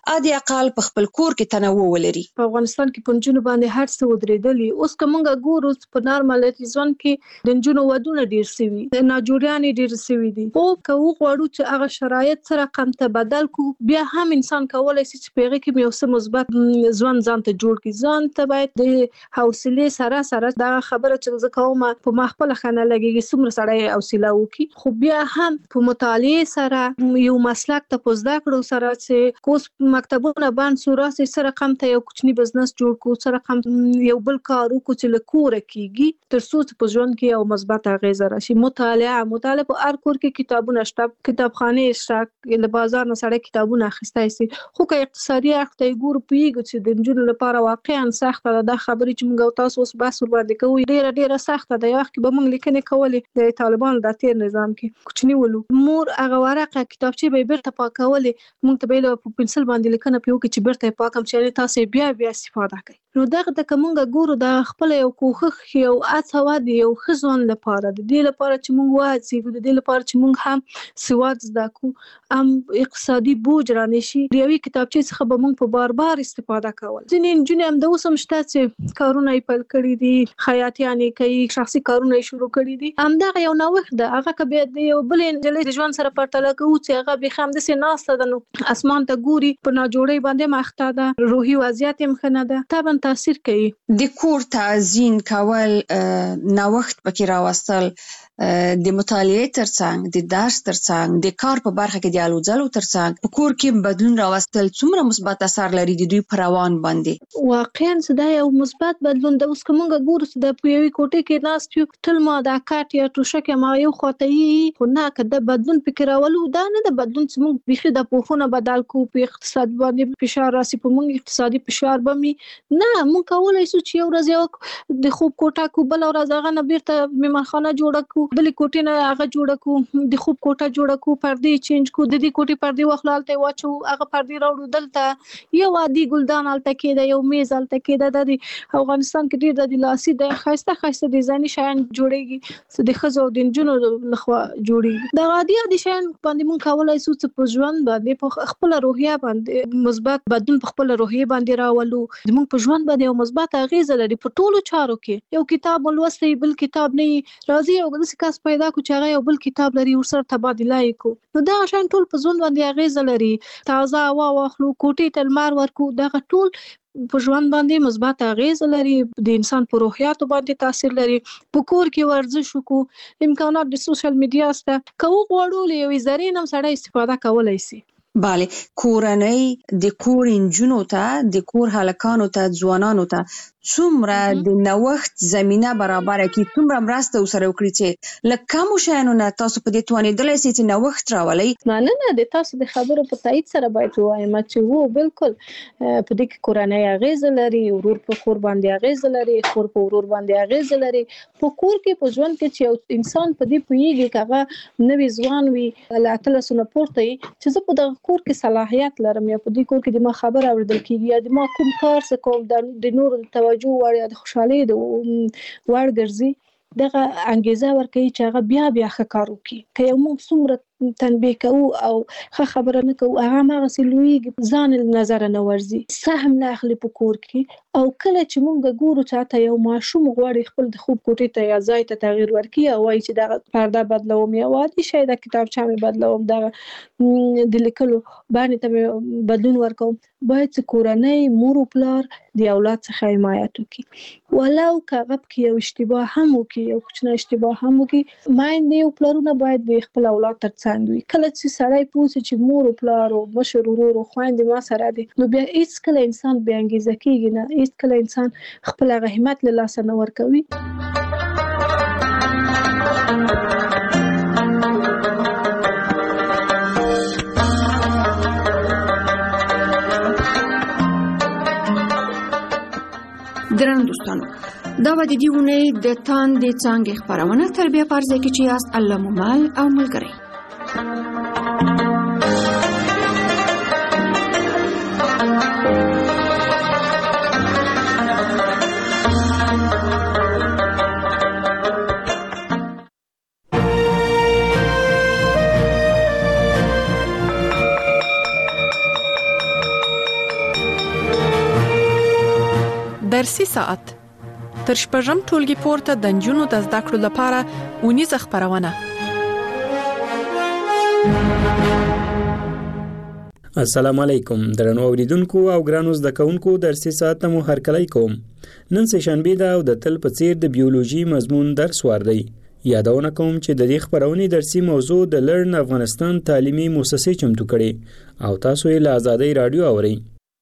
ادي اقل په خپل کور کې تنوع ولري. په افغانستان کې پنځونه باندې هر څه ودرېدلي. اوس کومه ګورو په نارمل ژوند کې د جنونو ودونه ډیر سوي، د ناجوړیان ډیر سوي دي. او که وغواړو چې هغه شرایط سره کم ته بدل کو، بیا هم انسان کولای شي چې پیغه کې یو څه مثبت ژوند ځان ته جوړ کړي. ځان ته باید د حوصله سره سره دا خبره چې زه کوم په مخبل خانه لګي څومره سره حوصله وکي، خو بیا هم په مطالعه سره یو مسلک ته پوزدا کړو سره چې کوس مکتبونه باندې سوراسي سره کم ته یو کوچنی بزنس جوړ کو، سره کم یو بل کار وکړو چې لکور کېږي تر څو په ژوند کې یو مثبت اغیزه راشي. مطالعه مطالعه په هر کور کې کتابونه شته، کتابخانه شته، له بازار نه سره کتابونه اخیستای شي. خو که اقتصادي اړخ ته ګورو پیږي چې د جنونو لپاره واقعا سخته ده. دا خبرې چې موږ تاسو اوس بحث ور باندې کوو ډیره ډیره سخته ده. یو وخت به موږ لیکنې کولې د طالبانو د تیر نظام کې کوچنی ولو مور هغه ورقه کتابچه به بیرته پاکولې، موږ ته به په پنسل باندې لیکنه پیو کې چې بیرته پاکم چې تاسو بیا بیا استفاده کوئ. نو دغه د کومه ګورو د خپل یو کوخخ یو اڅوا دی یو خزون لپاره د دې لپاره چې موږ واځي د دې لپاره چې موږ هم سواد زده کو، هم اقتصادي بوج را نشي. د یوې کتابچې څخه به موږ په بار بار استفاده کول. ځینې نجونې هم د اوس هم شته چې کارونه یې پیل کړي دي، خیاطیانې کوي، شخصي کارونه یې شروع کړي دي. همدغه یو نوښت ده. هغه که بیا د یو بل نجلۍ د ژوند سره پرتله کوو چې هغه بیا همداسې ناسته ده، نو اسمان ته ګوري، په ناجوړۍ باندې مخته ده، روحي وضعیت یې ښه نه ده، طبعا تاثیر کوي. د کور تعزین کول، نوښت پکې راوستل، د مطالعې ترڅنګ د درس ترڅنګ د کار په برخه کې د الوځلو ترڅنګ په کور کې بدلون راوستل څومره مثبت اثر لري د دوی پر روان باندې؟ واقعا دا یو مثبت بدلون ده. اوس کومه ګورو چې د پیوي کوټې کې ناست یو تل ما دا کاټ یا توشکه ما یو خواته یې، خو نه کده بدلون فکر راولو دا نه د بدلون چې موږ بيخي د پوښونه بدل کو، په اقتصاد باندې فشار راسي، په موږ اقتصادي فشار بمي نه. موږ کولای شو چې یو ورځ یو د خوب کوټه کو، بل ورځ هغه نه بیرته میمانخانه جوړه کو، بل کوټې نه هغه جوړه کو، د خوب کوټه جوړه کو، پردې چینج کو، د دې کوټې پردې واخلالته واچو، هغه پردې راوړو دلته یو عادي ګلدان الته کېده، یو میز الته کېده. د افغانستان کې ډیر د لاسي د خاصه خاصه ډیزایني شیان جوړيږي چې د خزو د جنونو لخوا جوړيږي. د عادي عادي شیان باندې مونږ کولای شو چې په ژوند باندې په خپل روحیه باندې مثبت بدلون په خپل روحیه باندې راولو. د مونږ په ژوند باندې یو مثبت اغیزه لري په ټولو چارو کې. یو کتاب ولوستي بل کتاب نه راځي، یو داسې کس پیدا کو چې هغه یو بل کتاب لري ورسره تبادله کو، نو دا شان ټول په ژوند باندې اغیزه لري. تازه هوا واخلو، کوټې ته لمر ورکو، دا ټول په ژوند باندې مثبت اغیزه لري. د انسان په روحیاتو باندې تاثیر لري. په کور کې ورزش وکړو، امکانات د سوشل میډیا سره کوو، غواړو له یوې ذرې هم سره استفاده کولای شي. بله، کورنۍ د کور انجونو ته، د کور هلکانو ته، ځوانانو ته څومره د نوښت زمينه برابره کړي، څومره مرسته وسره وکړي چې لکه کوم شیانو نه تاسو په دې توانېدلی سئ چې نوښت راولئ؟ نه نه نه د تاسو د خبرو په تایید سره باید ووایم چې وو بالکل په دې کې کورنۍ اغیزه لري، ورور په خور باندې اغیزه لري، خور په ورور باندې اغیزه لري. په کور کې په ژوند کې چې انسان په دې پوهیږي چې هغه نوی ځوان وي له اتلسو نه پورته چې زه په دغه کور کې صلاحیت لرم، یا په دې کور کې د ما خبره اوریدل کیږي، یا د ما کوم کار څه کوم د نور توجه وړ یا د خوشحالۍ د وړ ګرځي، دغه انګیزه ورکوي چې هغه بیا بیا ښه کار وکړي. که یو موږ څومره تنبیه کوو او ښه خبره نه کوو، هغه هماغسې لویږي، ځان له نظره نه ورځي، سهم نه اخلي په کور کې. او کله چې موږ ګورو چې حتی یو ماشوم غواړي خپل د خوب کوټې ته یا ځای ته تغییر ورکړي او وایي چې دغه پرده بدلوم یا عادي شی د کتابچه مې بدلوم، دغه د لیکلو باندې ته مې بدلون ورکوم، باید چې کورنۍ مور او پلار د اولاد څخه حمایت وکړي. ولو که هغه پکې یو اشتباه هم وکړي، یو کوچنی اشتباه هم وکړي، میندې او پلارونه باید د خپل اولاد تر څنګ وي. کله چې سړی پوه شي چې مور او پلار او مشر ورور او خویندې ما سره دي، نو بیا هیڅ کله انسان بې انګیزه کېږي نه، هیڅ کله انسان خپل هغه همت له لاسه نه ورکوي. درنو دوستانو، دا و د دې اونۍ د تاندې څانګې خپرونه. تر بیا په ارزه کې چې یاست الله مو مل او ملګری. درسي ساعت تر شپږم ټولګي پورته د نجونو د زده کړو لپاره اونیزه خپرونه. السلام علیکم درنو اوریدونکو او ګرانو زده کوونکو درسي ساعت مو هرکلی کوم. نن سه شنبه ده او د تل په څیر د بیولوژي مضمون درس وار دی. یادونه کوم چې د دې خبرونې درسي موضوع د لرن افغانستان تعلیمي مؤسسې چمتو کړي او تاسو یې له آزادۍ رادیو اورئ.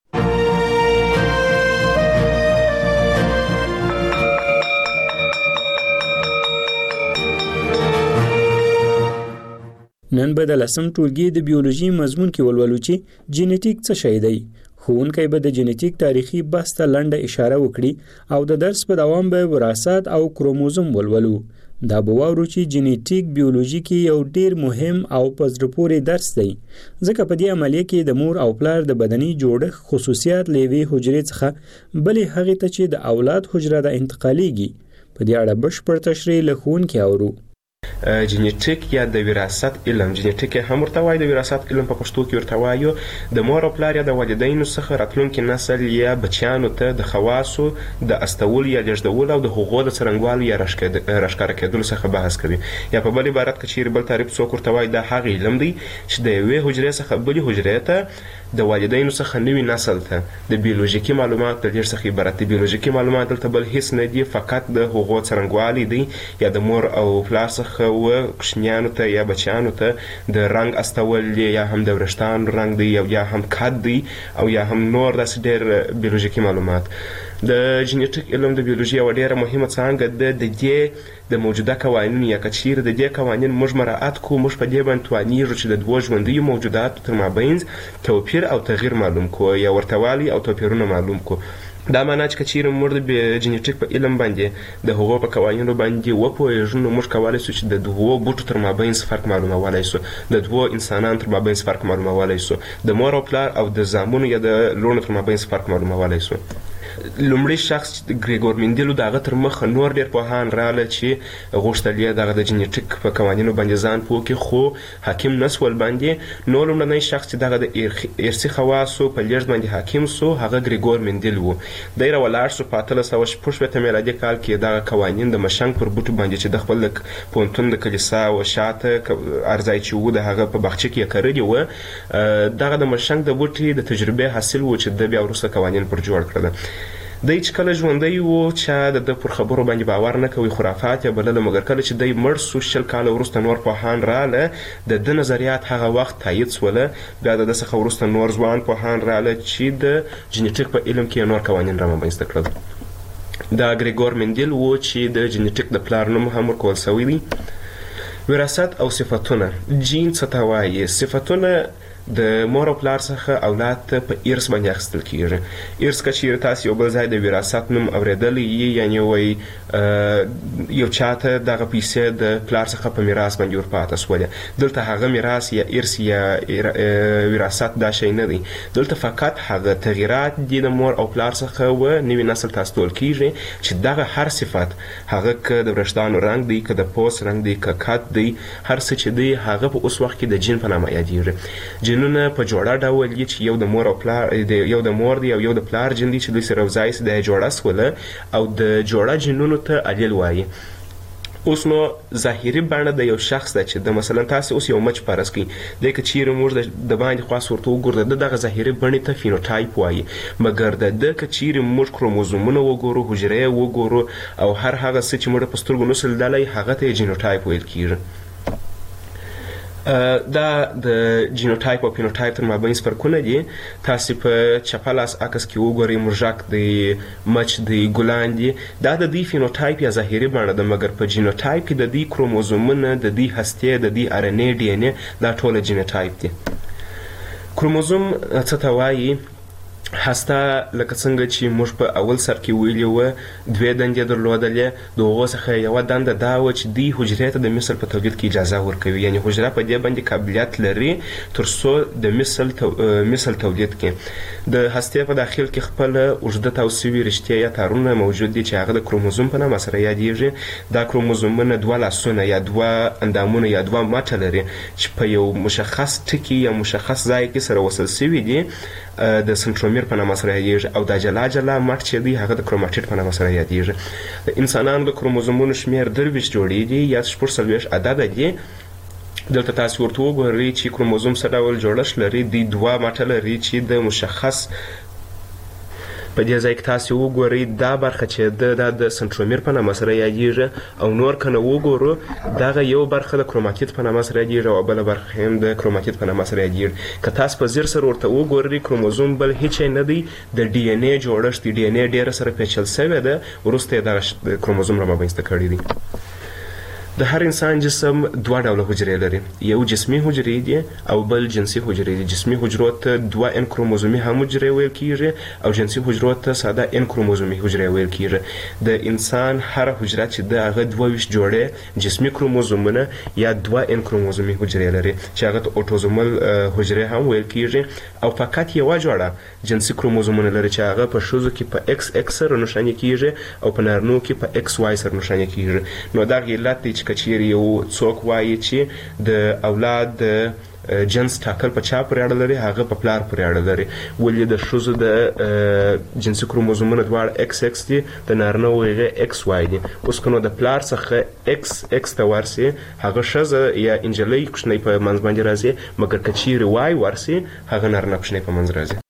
نن به د لسم ټولګي د بیولوژي مضمون کې ولولو چې جینیټیک څه شی دی. ښوونکی به د جینیټیک تاریخي بحث ته لنډه اشاره وکړي او د درس په دوام به وراثت او کروموزوم ولولو. دا به واورو چې جینیټیک بیولوژي کې یو ډیر مهم او په زړه پورې درس دی ځکه په دې عملیه کې د مور او پلار د بدني جوړښت خصوصیات له یوې حجرې څخه بلې هغې ته چې د اولاد حجره ده انتقالیږي. په دې اړه بشپړ تشریح له ښوونکي اورو. جینیټیک یا د وراثت علم، جینیټیک هم ورته وایي، د وراثت علم په پښتو کې ورته وایو. د مور او پلار یا د والدینو څخه راتلونکي نسل یا بچیانو ته د خواصو د استول یا لیږدول او د هغو د څرنګوالي یا راښکاره کېدلو څخه بحث کوي. یا په بل عبارت کې چیرې بل تعریف څوک ورته وایي دا هغه علم دی چې د یوې حجرې څخه بلې حجرې ته د والدینو څخه نوي نسل ته د بیولوژیکي معلومات د لېږد څخه عبارت دي. بیولوژیکي معلومات دلته بل هیڅ نه دي، فقط د هغو څرنګوالي دی یا د مور او پلار څخه و کوچنیانو ته یا بچیانو ته د رنګ استول دی یا هم د وریښتانو رنګ دی یا هم قد دی او یا هم نور داسې ډېر بیولوژیکي معلومات. د جینیټیک علم د بیولوژي یوه ډېره مهمه څانګه ده. د دې د موجوده قوانین یا که چیرې د دې قوانین موږ مراعات کړو، موږ په دې باندې توانیږو چې د دوو ژوندیو موجوداتو تر مابین توپیر او تغییر معلوم کړو یا ورته والی او توپیرونه معلوم کړو. دا معنا چې که چیرې موږ د جینیټیک په علم باندې د هغو په قوانینو باندې وپوهېږو نو موږ کولی سو چې د دوو بوټو تر مابین فرق معلومولی سو، د دوو انسانانو تر مابین فرق معلومولی سو، د مور او پلار او د زامنو یا د لوڼو تر مابین فرق معلومولی سو. لومړی شخص ګریګور مندیلو د هغه تر مخه نور ډېر پوهان راغله چې غوښتل یې دغه د جینیټیک په قوانینو باندې ځان پوه کړي خو حاکم نه سول باندې. نو لومړنی شخص چې دغه د ارثي خواصو په لېږد باندې حاکم سو هغه ګریګور مندیل و. دی راولاړ سو په اتلس سوه شپږ شپېته میلادي کال کې دغه قوانین د مشنګ پر بوټو باندې چې د خپل پوهنتون د کلیسا و شاته ارځای چې و د هغه په باغچه کې یې کرلي وه، دغه د مشنګ د بوټي د تجربې حاصل و چې د بیا وروسته قوانین پر جوړ کړل. دی چې کله ژوندی و چا د ده پر خبرو باندې باور نه کوي، خرافات یا بلله، مګر کله چې دی مړ سو شل کاله وروسته نور پوهان راله د ده نظریات هغه وخت تایید سوله. بیا د ده څخه وروسته نور ځوان پوهان راله چې د جینیټیک په علم کې نور قوانین رامنځته کړل. دا ګریګور مندیل و چې د جینیټیک د پلار نوم هم ورکول سوی دی. وراثت او صفتونه. جین څه ته وایي؟ صفتونه د مور او پلار څخه اولاد ته په ارث باندې اخیستل کیږي. ارث که چیرې تاسو یو بل ځای د وراثت نوم اورېدلی یي، یعنې وایي یو چاته دغه پیسې د پلار څخه په میراث باندې ورپاته سولې. دلته هغه میراث یا ارث یا وراثت دا شی نه دی، دلته فقط هغه تغییرات دي د مور او پلار څخه و نوي نسل ته استول کیږي چې دغه هر صفت، هغه که د وریښتانو رنګ دی، که د پوست رنګ دی، که قد دی، هر څه چې دی هغه په اوس وخت کې د جین په نامه یادیږي. جینونه په جوړه ډول دي چې یو د مور او پلار یو د مور دی او یو د پلار جین دی چې دوی سره یوځای سي د جوړه سوله او د جوړه جینونو ته الیل وایي. اوس نو ظاهري بڼه د یو شخص ده چې د مثلا تاسو اوس یو مچ فرض کړئ، دی که چیرې موږ د باندې خواص ورته وګورو د دغه ظاهري بڼې ته فینوټایپ وایي، مګر د ده که چیرې موږ کروموزومونه وګورو، حجرې وګورو او هر هغه څه چې موږ په سترګو نسو لیدلی هغه ته یې جینوټایپ ویل کیږي. دا د جینوټایپ او فینوټایپ تر مابین فرقونه دي. تاسې په چپه لاس عکس کې وګورئ، موږک دی، مچ دی، ګلان دي، دا د دوی فینوټایپ یا ظاهري بڼه ده، مګر په جینوټایپ کې د دوی کروموزومونه، د دوی هستې، د دوی ار ان اے ډي ان اے دا ټوله جینوټایپ دي. کروموزوم څه ته وایي؟ هسته لکه څنګه چې موږ په اول سر کې ویلي وه دوې دندې درلودلې، د هغو څخه یوه دنده دا وه چې دوی حجرې ته د مثل په تولید کې اجازه ورکوي، یعنې حجره په دې باندې قابلیت لري تر څو د مثل مثل تولید کړي. د هستې په داخل کې خپله اوږده تاو سوي رشتې یا تارونه موجود دي چې هغه د کروموزوم په نامه سره یادیږي. دا کروموزومونه دوه لاسونه یا دوه اندامونه یا دوه مټه لري چې په یو مشخص ټکي یا مشخص ځای کې سره وصل سوي دي. د سنټرومیر سنترومیر په نامه سره یادېږي او دا جلا جلا مټ چې دی هغه د کروماتیډ په نامه سره یادېږي. د انسانانو د کروموزومونو شمېر درویشت جوړې دي یا شپږ څلوېښت عدده دي. دلته تاسو ورته وګورئ چې کروموزوم څه ډول جوړښت لري. دوی دوه مټه لري چې د مشخص په دې ځای کې تاسو وګورئ دا برخه چې د د سنترومیر په نامه سره یادېږي او نور که نه وګورو دغه یو برخه د کروماتید په نامه سره یادېږي او بله برخه هم د کروماتید په نامه سره یادېږي. که تاسو په ځیر سره ورته وګورئ کروموزوم بل هیڅ نه دی د ډي ان اے جوړښت د ډي ان اے ډېره سره پیچل شوې ده وروسته یې دغه کروموزوم رامنځته کړی دی. د هر انسان جسم دوه ډوله حجرې لري. یو جسمي حجرې دي او بل جنسي حجرې دي. جسمي حجرو ته دوه ان کروموزومي هم حجرې ویل کیږي او جنسي حجرو ته ساده ان کروموزومي حجرې ویل کیږي. د انسان هر حجره چې د هغه دوه ویشت جوړې جسمي کروموزومونه یا دوه ان کروموزومي حجرې لري چې هغه ته اوټوزومل حجرې هم ویل کیږي او فقط یوه جوړه جنسي کروموزومونه لري چې هغه په ښځو کې په ایکس ایکس سره نښاني کیږي او په نارینو کې په ایکس واي سره نښاني کیږي. نو دغه علت دی چې که چیرې یو څوک وایي چې د اولاد د جنس ټاکل په چا پورې اړه لري هغه په پلار پورې اړه لري. ولې د ښځو د جنسي کروموزومونه دواړه ایکس ایکس دي د نارینهو هغې ایکس واي دي. اوس که نو د پلار څخه ایکس ایکس ته ورسي هغه ښځه یا انجلۍ کوچنۍ په منځ باندې راځي مګر که چیرې واي ورسي هغه نارینه کوچنۍ په منځ راځي.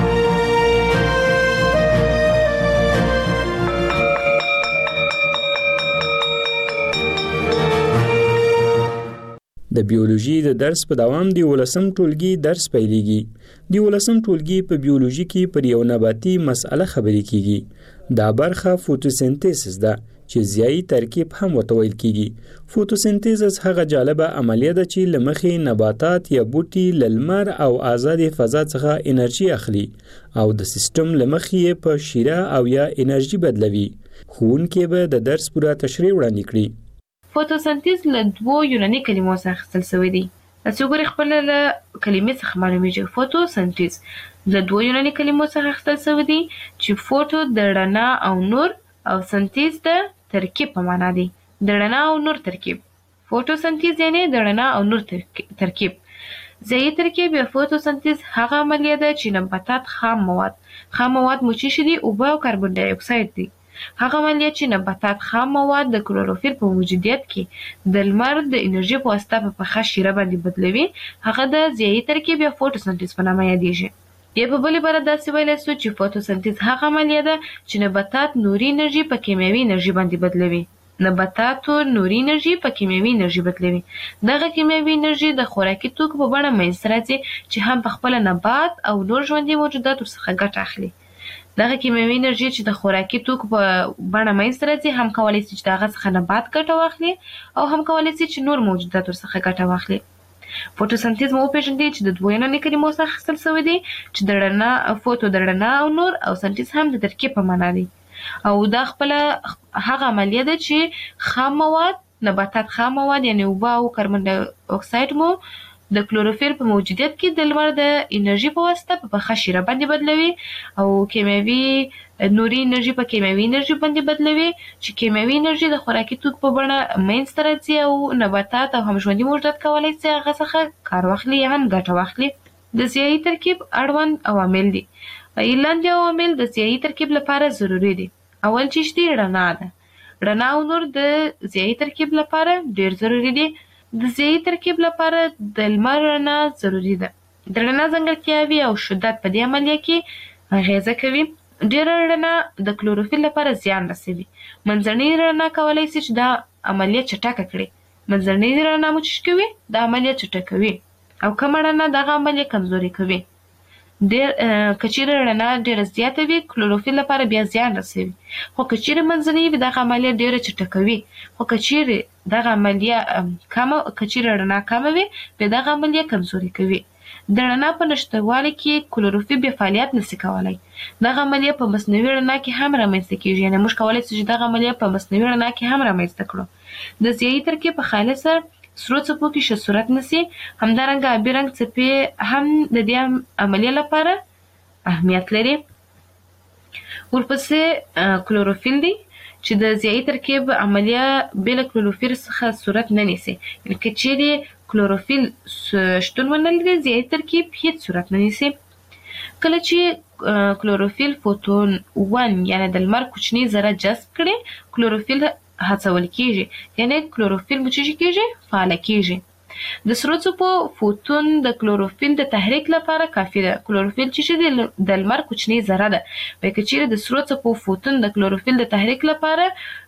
د بیولوژي د درس په دوام د ولسم ټولګي درس پیلېږي. د ولسم ټولګي په بیولوژي کې پر یو نباتي مسأله خبرې کیږي. دا برخه فوتوسنتیسس ده چې ضیایي ترکیب هم ورته ویل کیږي. فوتوسنتیسس هغه جالبه عملیه ده چې له مخې نباتات یا بوټي له لمر او آزاد فضا څخه انرژي اخلي او د سیستم له مخې په شیره او یا انرژي بدلوي. ښوونکی به د درس پوره تشریح وړاندې کړي. فوتوسنتیز له دوو یوناني کلمو څخه اخیستل شوی دی. تاسو ګورئ خپله له کلمې څخه معلومیږي. فوتوسنتیز له دوو یوناني کلمو څخه اخیستل شوی دی چې فوټو د رڼا او نور او سنتیز د ترکیب په معنا دی. د رڼا او نور ترکیب. فوتوسنتیز یعنی د رڼا او نور ترکیب. ضیایي ترکیب یا فوتوسنتیز هغه عملیه ده چې نباتات خام مواد خام مواد مو څه شي دي؟ اوبه او کاربن ډای اکساید دي. هغه عملیه چې نباتات خام مواد د کلوروفیل په موجودیت کې د لمر د انرژي په واسطه په پخه شیره باندې بدلوي هغه د ضیایي ترکیب یا فوتوسنتیز په نامه یادېږي. یا په بلې باره داسې ویلی سو چې فوتوسنتیز هغه عملیه ده چې نباتات نوري انرژي په کیمیاوي انرژي باندې بدلوي. نباتاتو نوري انرژي په کیمیاوي انرژي بدلوي. دغه کیمیاوي انرژي د خوراکي توکو په بڼه منځته راځي چې هم په خپله نبات او نور ژوندي موجودات ورڅخه ګټه اخلي. دغه کیمیاوي انرژي چې د خوراکي توکو په بڼه منځته راځي هم کولی شي چې د هغه څخه نبات ګټه واخلي او هم کولی شي چې نور موجودات ورڅخه ګټه واخلي. فوتوسنتیز مو وپېژندئ چې د دوو یوناني کلمو څخه اخیستل شوی دی چې د رڼا فوتو د رڼا او نور او سنتیز هم د ترکیب په معنا دی. او دا خپله هغه عملیه ده چې خام مواد نباتات خام مواد یعنی اوبه او کاربن ډای اکساید مو د کلوروفیل په موجودیت کې د لمر د انرژي په واسطه په پخه شیره باندې بدلوي او کیمیاوي نوري انرژي په کیمیاوي انرژي باندې بدلوي چې کیمیاوي انرژي د خوراکي توکو په بڼه منځته راځي او نباتات او هم ژوندي موجودات کولی شي هغه څخه کار واخلي یا هم ګټه واخلي. د ضیایي ترکیب اړوند عوامل دي. لاندې عوامل د ضیایي ترکیب لپاره ضروري دي. اول چیز دی رڼا ده. رڼا او نور د ضیایي ترکیب لپاره ډیر ضروري دي. د ضیایي ترکیب لپاره د لمر رڼا ضروري ده. د رڼا ځانګړتیاوې او شدت په دې عملیه کې اغیزه کوي. ډیره رڼا د کلوروفیل لپاره زیان رسوي. منځنۍ رڼا کولی شي چې دا عملیه چټکه کړي. منځنۍ رڼا مو څه کوي؟ دا عملیه چټکوي او کمه رڼا دغه عملیه کمزوري کوي. ډیر که چیرې رڼا ډیره زیاته وي کلوروفیل لپاره بیا زیان رسوي. خو که چیرې منځنۍ وي دغه عملیه ډیره چټکوي. خو که چیرې دغه عملیه کمه که چیرې رڼا کمه وي بیا دغه عملیه کمزوري کوي. د رڼا په نشتوالي کې کلوروفیل بیا فعالیت نشي کولی. دغه عملیه په مصنوعي رڼا کې هم رامنځته کیږي. یعنې موږ کولی شو چې دغه عملیه په مصنوعي رڼا کې هم رامنځته کړو. د ضیایي ترکیب په خالصه سرو څپو کې ښه صورت نیسي. همدارنګه آبي رنګ څپې هم د دې عملیې لپاره اهمیت لري. ورپسې کلوروفیل دی چې د ضیایي ترکیب عملیه بې له کلوروفیل څخه صورت نه نیسي. یعنې که چیرې کلوروفیل شتون ونه لري ضیایي ترکیب هیڅ صورت نه نیسي. کله چې کلوروفیل فوتون ون یعنی د لمر کوچنی ذره جذب کړي کلوروفیل هڅول کیږي یعنی کلوروفیل مچ کیږي فعال کیږي د سرو څپو فوتون د کلوروفیل د تحریک لپاره کافي ده کلوروفیل چې د لمر کوچنی ذره ده په کچیر د سرو څپو فوتون د کلوروفیل د تحریک لپاره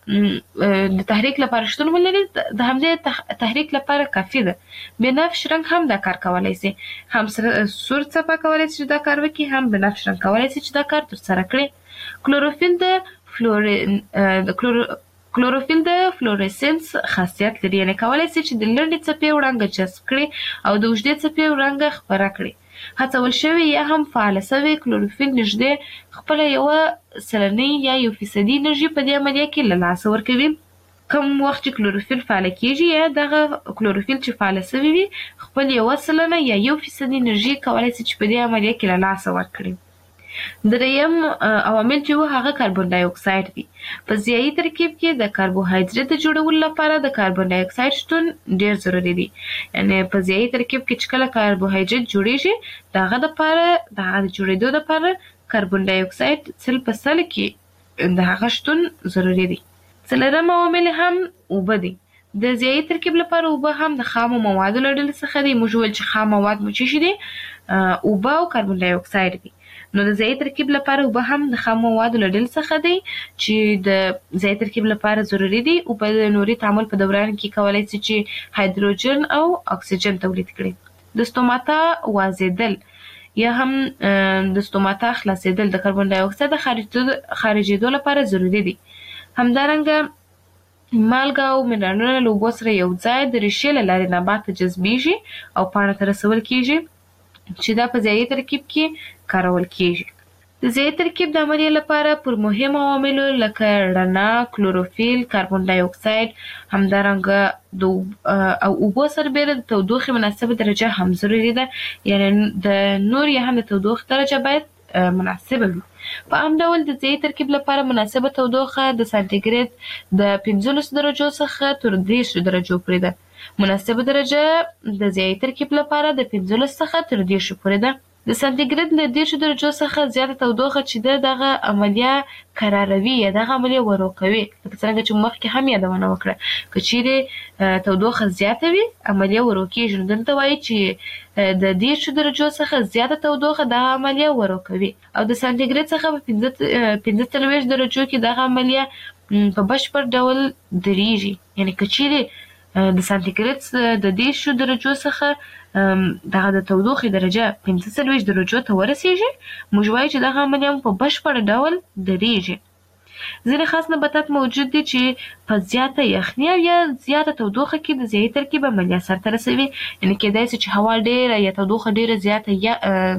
د تحریک لپاره شتون ولري د همدې تحریک لپاره کافي ده بنفش رنګ هم دا کار کولای شي هم سور څپه کولای شي دا کار وکړي هم بنفش رنګ کولای شي چې دا کار تر سره کړي کلوروفیل د فلورین د کلورو کلوروفیل د فلورسنس خاصیت لري یعنی کولای شي چې د لنډې څپې وړانګه جذب کړي او د اوږدې څپې وړانګه خپره کړي هڅول شوی یا هم فعال شوی کلوروفیل نږدې خپل یو سلنی یا یو فیصدي انرژي په دې عملیه کې له لاسه ورکوي کوم وخت چې کلوروفیل فعال کیږي یا دغه کلوروفیل چې فعال شوی وي خپل یو سلنه یا یو فیصدي انرژي کولای شي چې په دې عملیه کې له لاسه ورکړي دریم عوامل چې وو هغه کاربن ډای اکساید دي په ضیايي ترکیب کې د کاربوهایډریټ د جوړولو لپاره د کاربن ډای اکساید شتون ډیر ضروری دی یعنی په ضیايي ترکیب کې چې کله کاربوهایډریټ جوړیږي دغه د لپاره د جوړېدو لپاره کاربن ډای اکساید سل په سل کې د هغه شتون ضروری دی څلورم عوامل هم اوبه دي د ضیايي ترکیب لپاره اوبه هم د خامو موادو له ډلې څخه دي موږ ویل چې خام مواد مو څه دي اوبه او کاربن ډای اکساید دي نو د ضیايي ترکیب لپاره اوبه هم د خام موادو له ډلې څخه دي چې د ضیايي ترکیب لپاره ضروری دي او په نوري تعامل په دوران کې کولای شي چې هایدروجن او اکسیجن تولید کړي د ستوماتا وازیدل یا هم د ستوماتا خلاصېدل د کاربن ډای اکساید خارجېدو لپاره ضروری دي همدارنګه مالګه او منرالونه له اوبو سره یو ځای د ریښې له لارې نبات ته جذبیږي او پاڼه ته رسول کیږي چې دا په ضیايي ترکیب کې کارول کیږي د ضیايي ترکیب د عملیې لپاره پر مهم عواملو لکه رڼا کلوروفیل کاربن ډای اکساید همدارنګه د او اوبو سربېره د تودوخې مناسبه درجه هم ضروري ده یعنی د نور یا هم د تودوخې درجه باید مناسبه وي په عام ډول د ضیايي ترکیب لپاره مناسبه تودوخه د سانتیګریډ د پنځلس درجو څخه تر دېرش درجو پورې ده مناسبه درجه د ضیايي ترکیب لپاره د پنځلس څخه تر دېرش پورې ده د سانتیګریډ له دېرش درجو څخه زیاته تودوخه چې دغه عملیه قراروي یا دغه عملیه ورو کوي لکه څنګه چې مخکې هم یادونه وکړه که چیرې تودوخه زیاته وي عملیه ورو کیږي نو دلته وایي چې د دېرش درجو څخه زیاته تودوخه دغه عملیه ورو کوي او د سانتیګریډ څخه پنځه څلوېښت درجو کې دغه عملیه په بشپړ ډول درېږي یعنی که چیرې د سانتیګریډ د دېرش درجو څخه دغه د تودوخې درجه پنځه څلوېښت درجو ته ورسیږي موږ وایو چې دغه عملیه په بشپړ ډول درېږي ځینې خاص نباتات موجود دي چې په زیاته یخني او یا زیاته تودوخه کې د ضیايي ترکیب عملیه سرته رسوي یعنی کېدای شي چې هوا ډیره یا تودوخه ډیره زیاته یا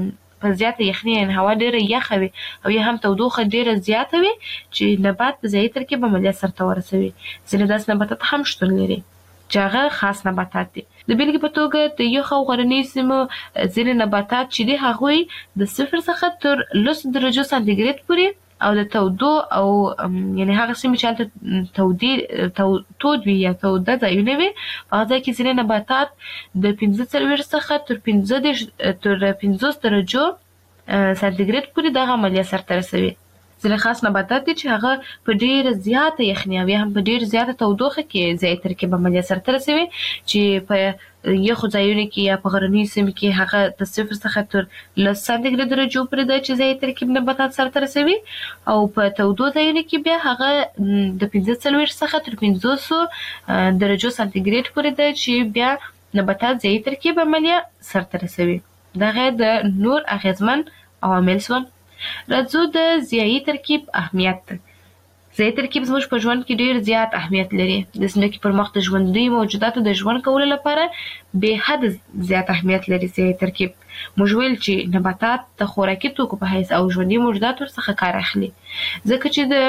په زیاته یخني یعنی هوا ډیره یخه وي او یا هم تودوخه ډیره زیاته وي چې نبات د ضیايي ترکیب عملیه سرته ورسوي ځینې داسې نباتات هم شتون لري چې هغه خاص نباتات دي د بیلګې په توګه د یخ او غرنیو سیمو ځینې نباتات چې دي هغوی د صفر څخه تر لسو درجو سانتیګریډ پورې او د تودو او یعنی هغه سیمې چې هلته تودې تود وي یا توده ځایونه وي په هغه ځای کې ځینې نباتات د پنځه څلوېښت څخه تر پنځه دېرش تر پنځوس درجو سانتیګریډ پورې دغه عملیه سرته رسوي ځینې خاص نباتات دي چې هغه په ډیره زیاته یخني او یا هم په ډیره زیاته تودوخه کې ضیايي ترکیب عملیه سرته رسوي چې په یخو ځایونو کې یا په غرنیو سیمو کې هغه د صفر څخه تر لس سانتیګریډ درجو پورې ده چې ضیايي ترکیب نباتات سرته رسوي او په تودو ځایونو کې بیا هغه د پنځه څلوېښت څخه تر پنځوسو درجو سانتیګریډ پورې ده چې بیا نباتات ضیايي ترکیب عملیه سرته رسوي دغه د نور اغیزمن عوامل شول راځو د ضیايي ترکیب اهمیت ته ضیايي ترکیب زموږ په ژوند کې ډیر زیات اهمیت لري د ځمکې پر مخ د ژوندي موجوداتو د ژوند کولو لپاره بې حد زیات اهمیت لري ضیايي ترکیب موږ ویل چې نباتات د خوراکي توکو په حیث او ژوندي موجوداتو څخه کار اخلي ځکه چې د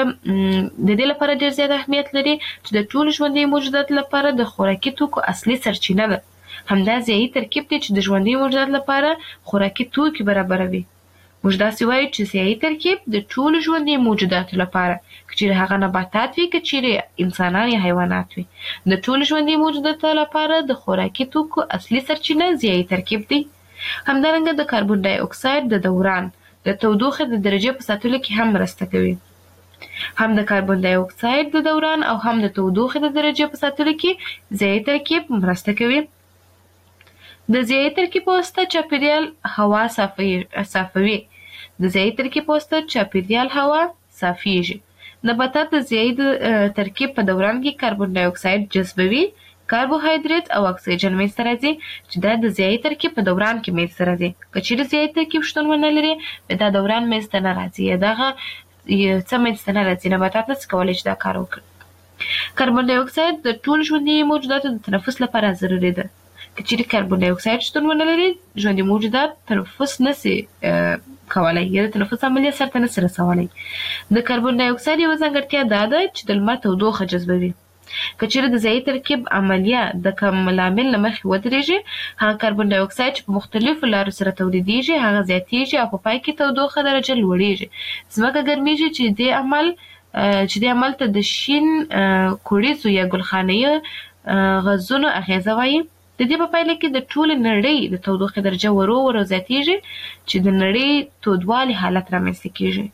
د دې لپاره ډیر زیات اهمیت لري چې د ټولو ژوندي موجوداتو لپاره د خوراکي توکو اصلي سرچینه ده همدا ضیايي ترکیب دی چې د ژوندي موجوداتو لپاره خوراکي توکي برابروي موږ داسې وایو چې ضیايي ترکیب د ټولو ژوندي موجوداتو لپاره که چیرې هغه نباتات وي که چیرې انسانان یا حیوانات وي د ټولو ژوندي موجوداتو لپاره د خوراکي توکو اصلي سرچینه ضیايي ترکیب دی همدارنګه د کاربن ډای اکساید د دوران د تودوخې د درجې په ساتلو کې هم مرسته کوي. هم د کاربن دای اکساید د دوران او هم د تودوخې د درجې په ساتلو کې ضایع ترکیب مرسته کوي. د ضایع ترکیب په واسطه چاپیریال هوا صافوي. د ضایع ترکیب په واسطه چاپیریال هوا صافیږي. نباتات د ضایع ترکیب په دوران کې کاربن دای اکساید جذبوي، کاربوهایدریت او اکسیجن منځته راځي چې دا د ضایع ترکیب په دوران کې منځته راځي. که چیرې ضایع ترکیب شتون ونه لري دا دوران منځته نه راځي. دغه څه منځته نه راځي، نباتات نشي کولی چې دا کار وکړي. کاربن دای اکساید د ټولو ژوندي موجوداتو د تنفس لپاره ضروري ده. که چیرې کاربن دای اکساید شتون ونه لري ژوندي موجودات تنفس نشي کولی یا د تنفس عملیه سرته نشي رسولی. د کاربن دای اکساید یوه ځانګړتیا دا ده چې د لمر تودوخه جذبوي. که چیرې د ضایع ترکیب عملیه د کوم لامل له مخې ودرېږي هغه کاربن دای اکساید چې په مختلفو لارو سره تولیدېږي هغه زیاتېږي او په پای کې تودوخه درجه لوړېږي. ځمکه ګرمېږي چې دې عمل چې دې عمل ته د شین کوړیزو یا ګلخانهیي غازونو اغیزه وایي. د دې په پایله کې د ټولې نړۍ د تودوخې درجه ورو ورو زیاتېږي چې د نړۍ تودوالي حالت رامنځته کېږي.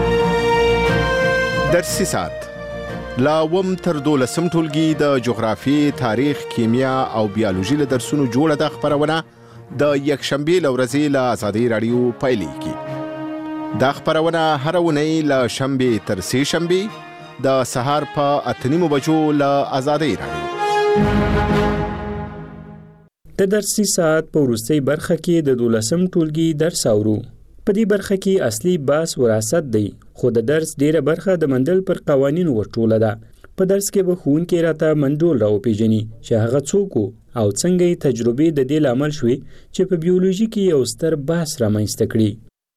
درسي ساعت لا وم تر دولسم ټولګي د جغرافي، تاریخ، کیمیا او بیولوژي له درسونو جوړه د خبرونه د یکشنبه لورځي له آزادۍ رادیو پایلیږي. دا خبرونه هر اونۍ له شنبه تر سه شنبه د سهار په اتنیمو بجو له آزادۍ رادیو. د درسي ساعت په وروستۍ برخه کې د دولسم ټولګي درس اورو. په دې برخه کې اصلي بحث وراثت دی، خو د درس ډیره برخه د مندل پر قوانینو ورټوله ده. په درس کې به ښوونکی راته منډول راوپېژني چې هغه څوک او څنګه یې تجربې د دې لامل شوې چې په بیولوژي کې یو ستر بحث رامنځته کړي.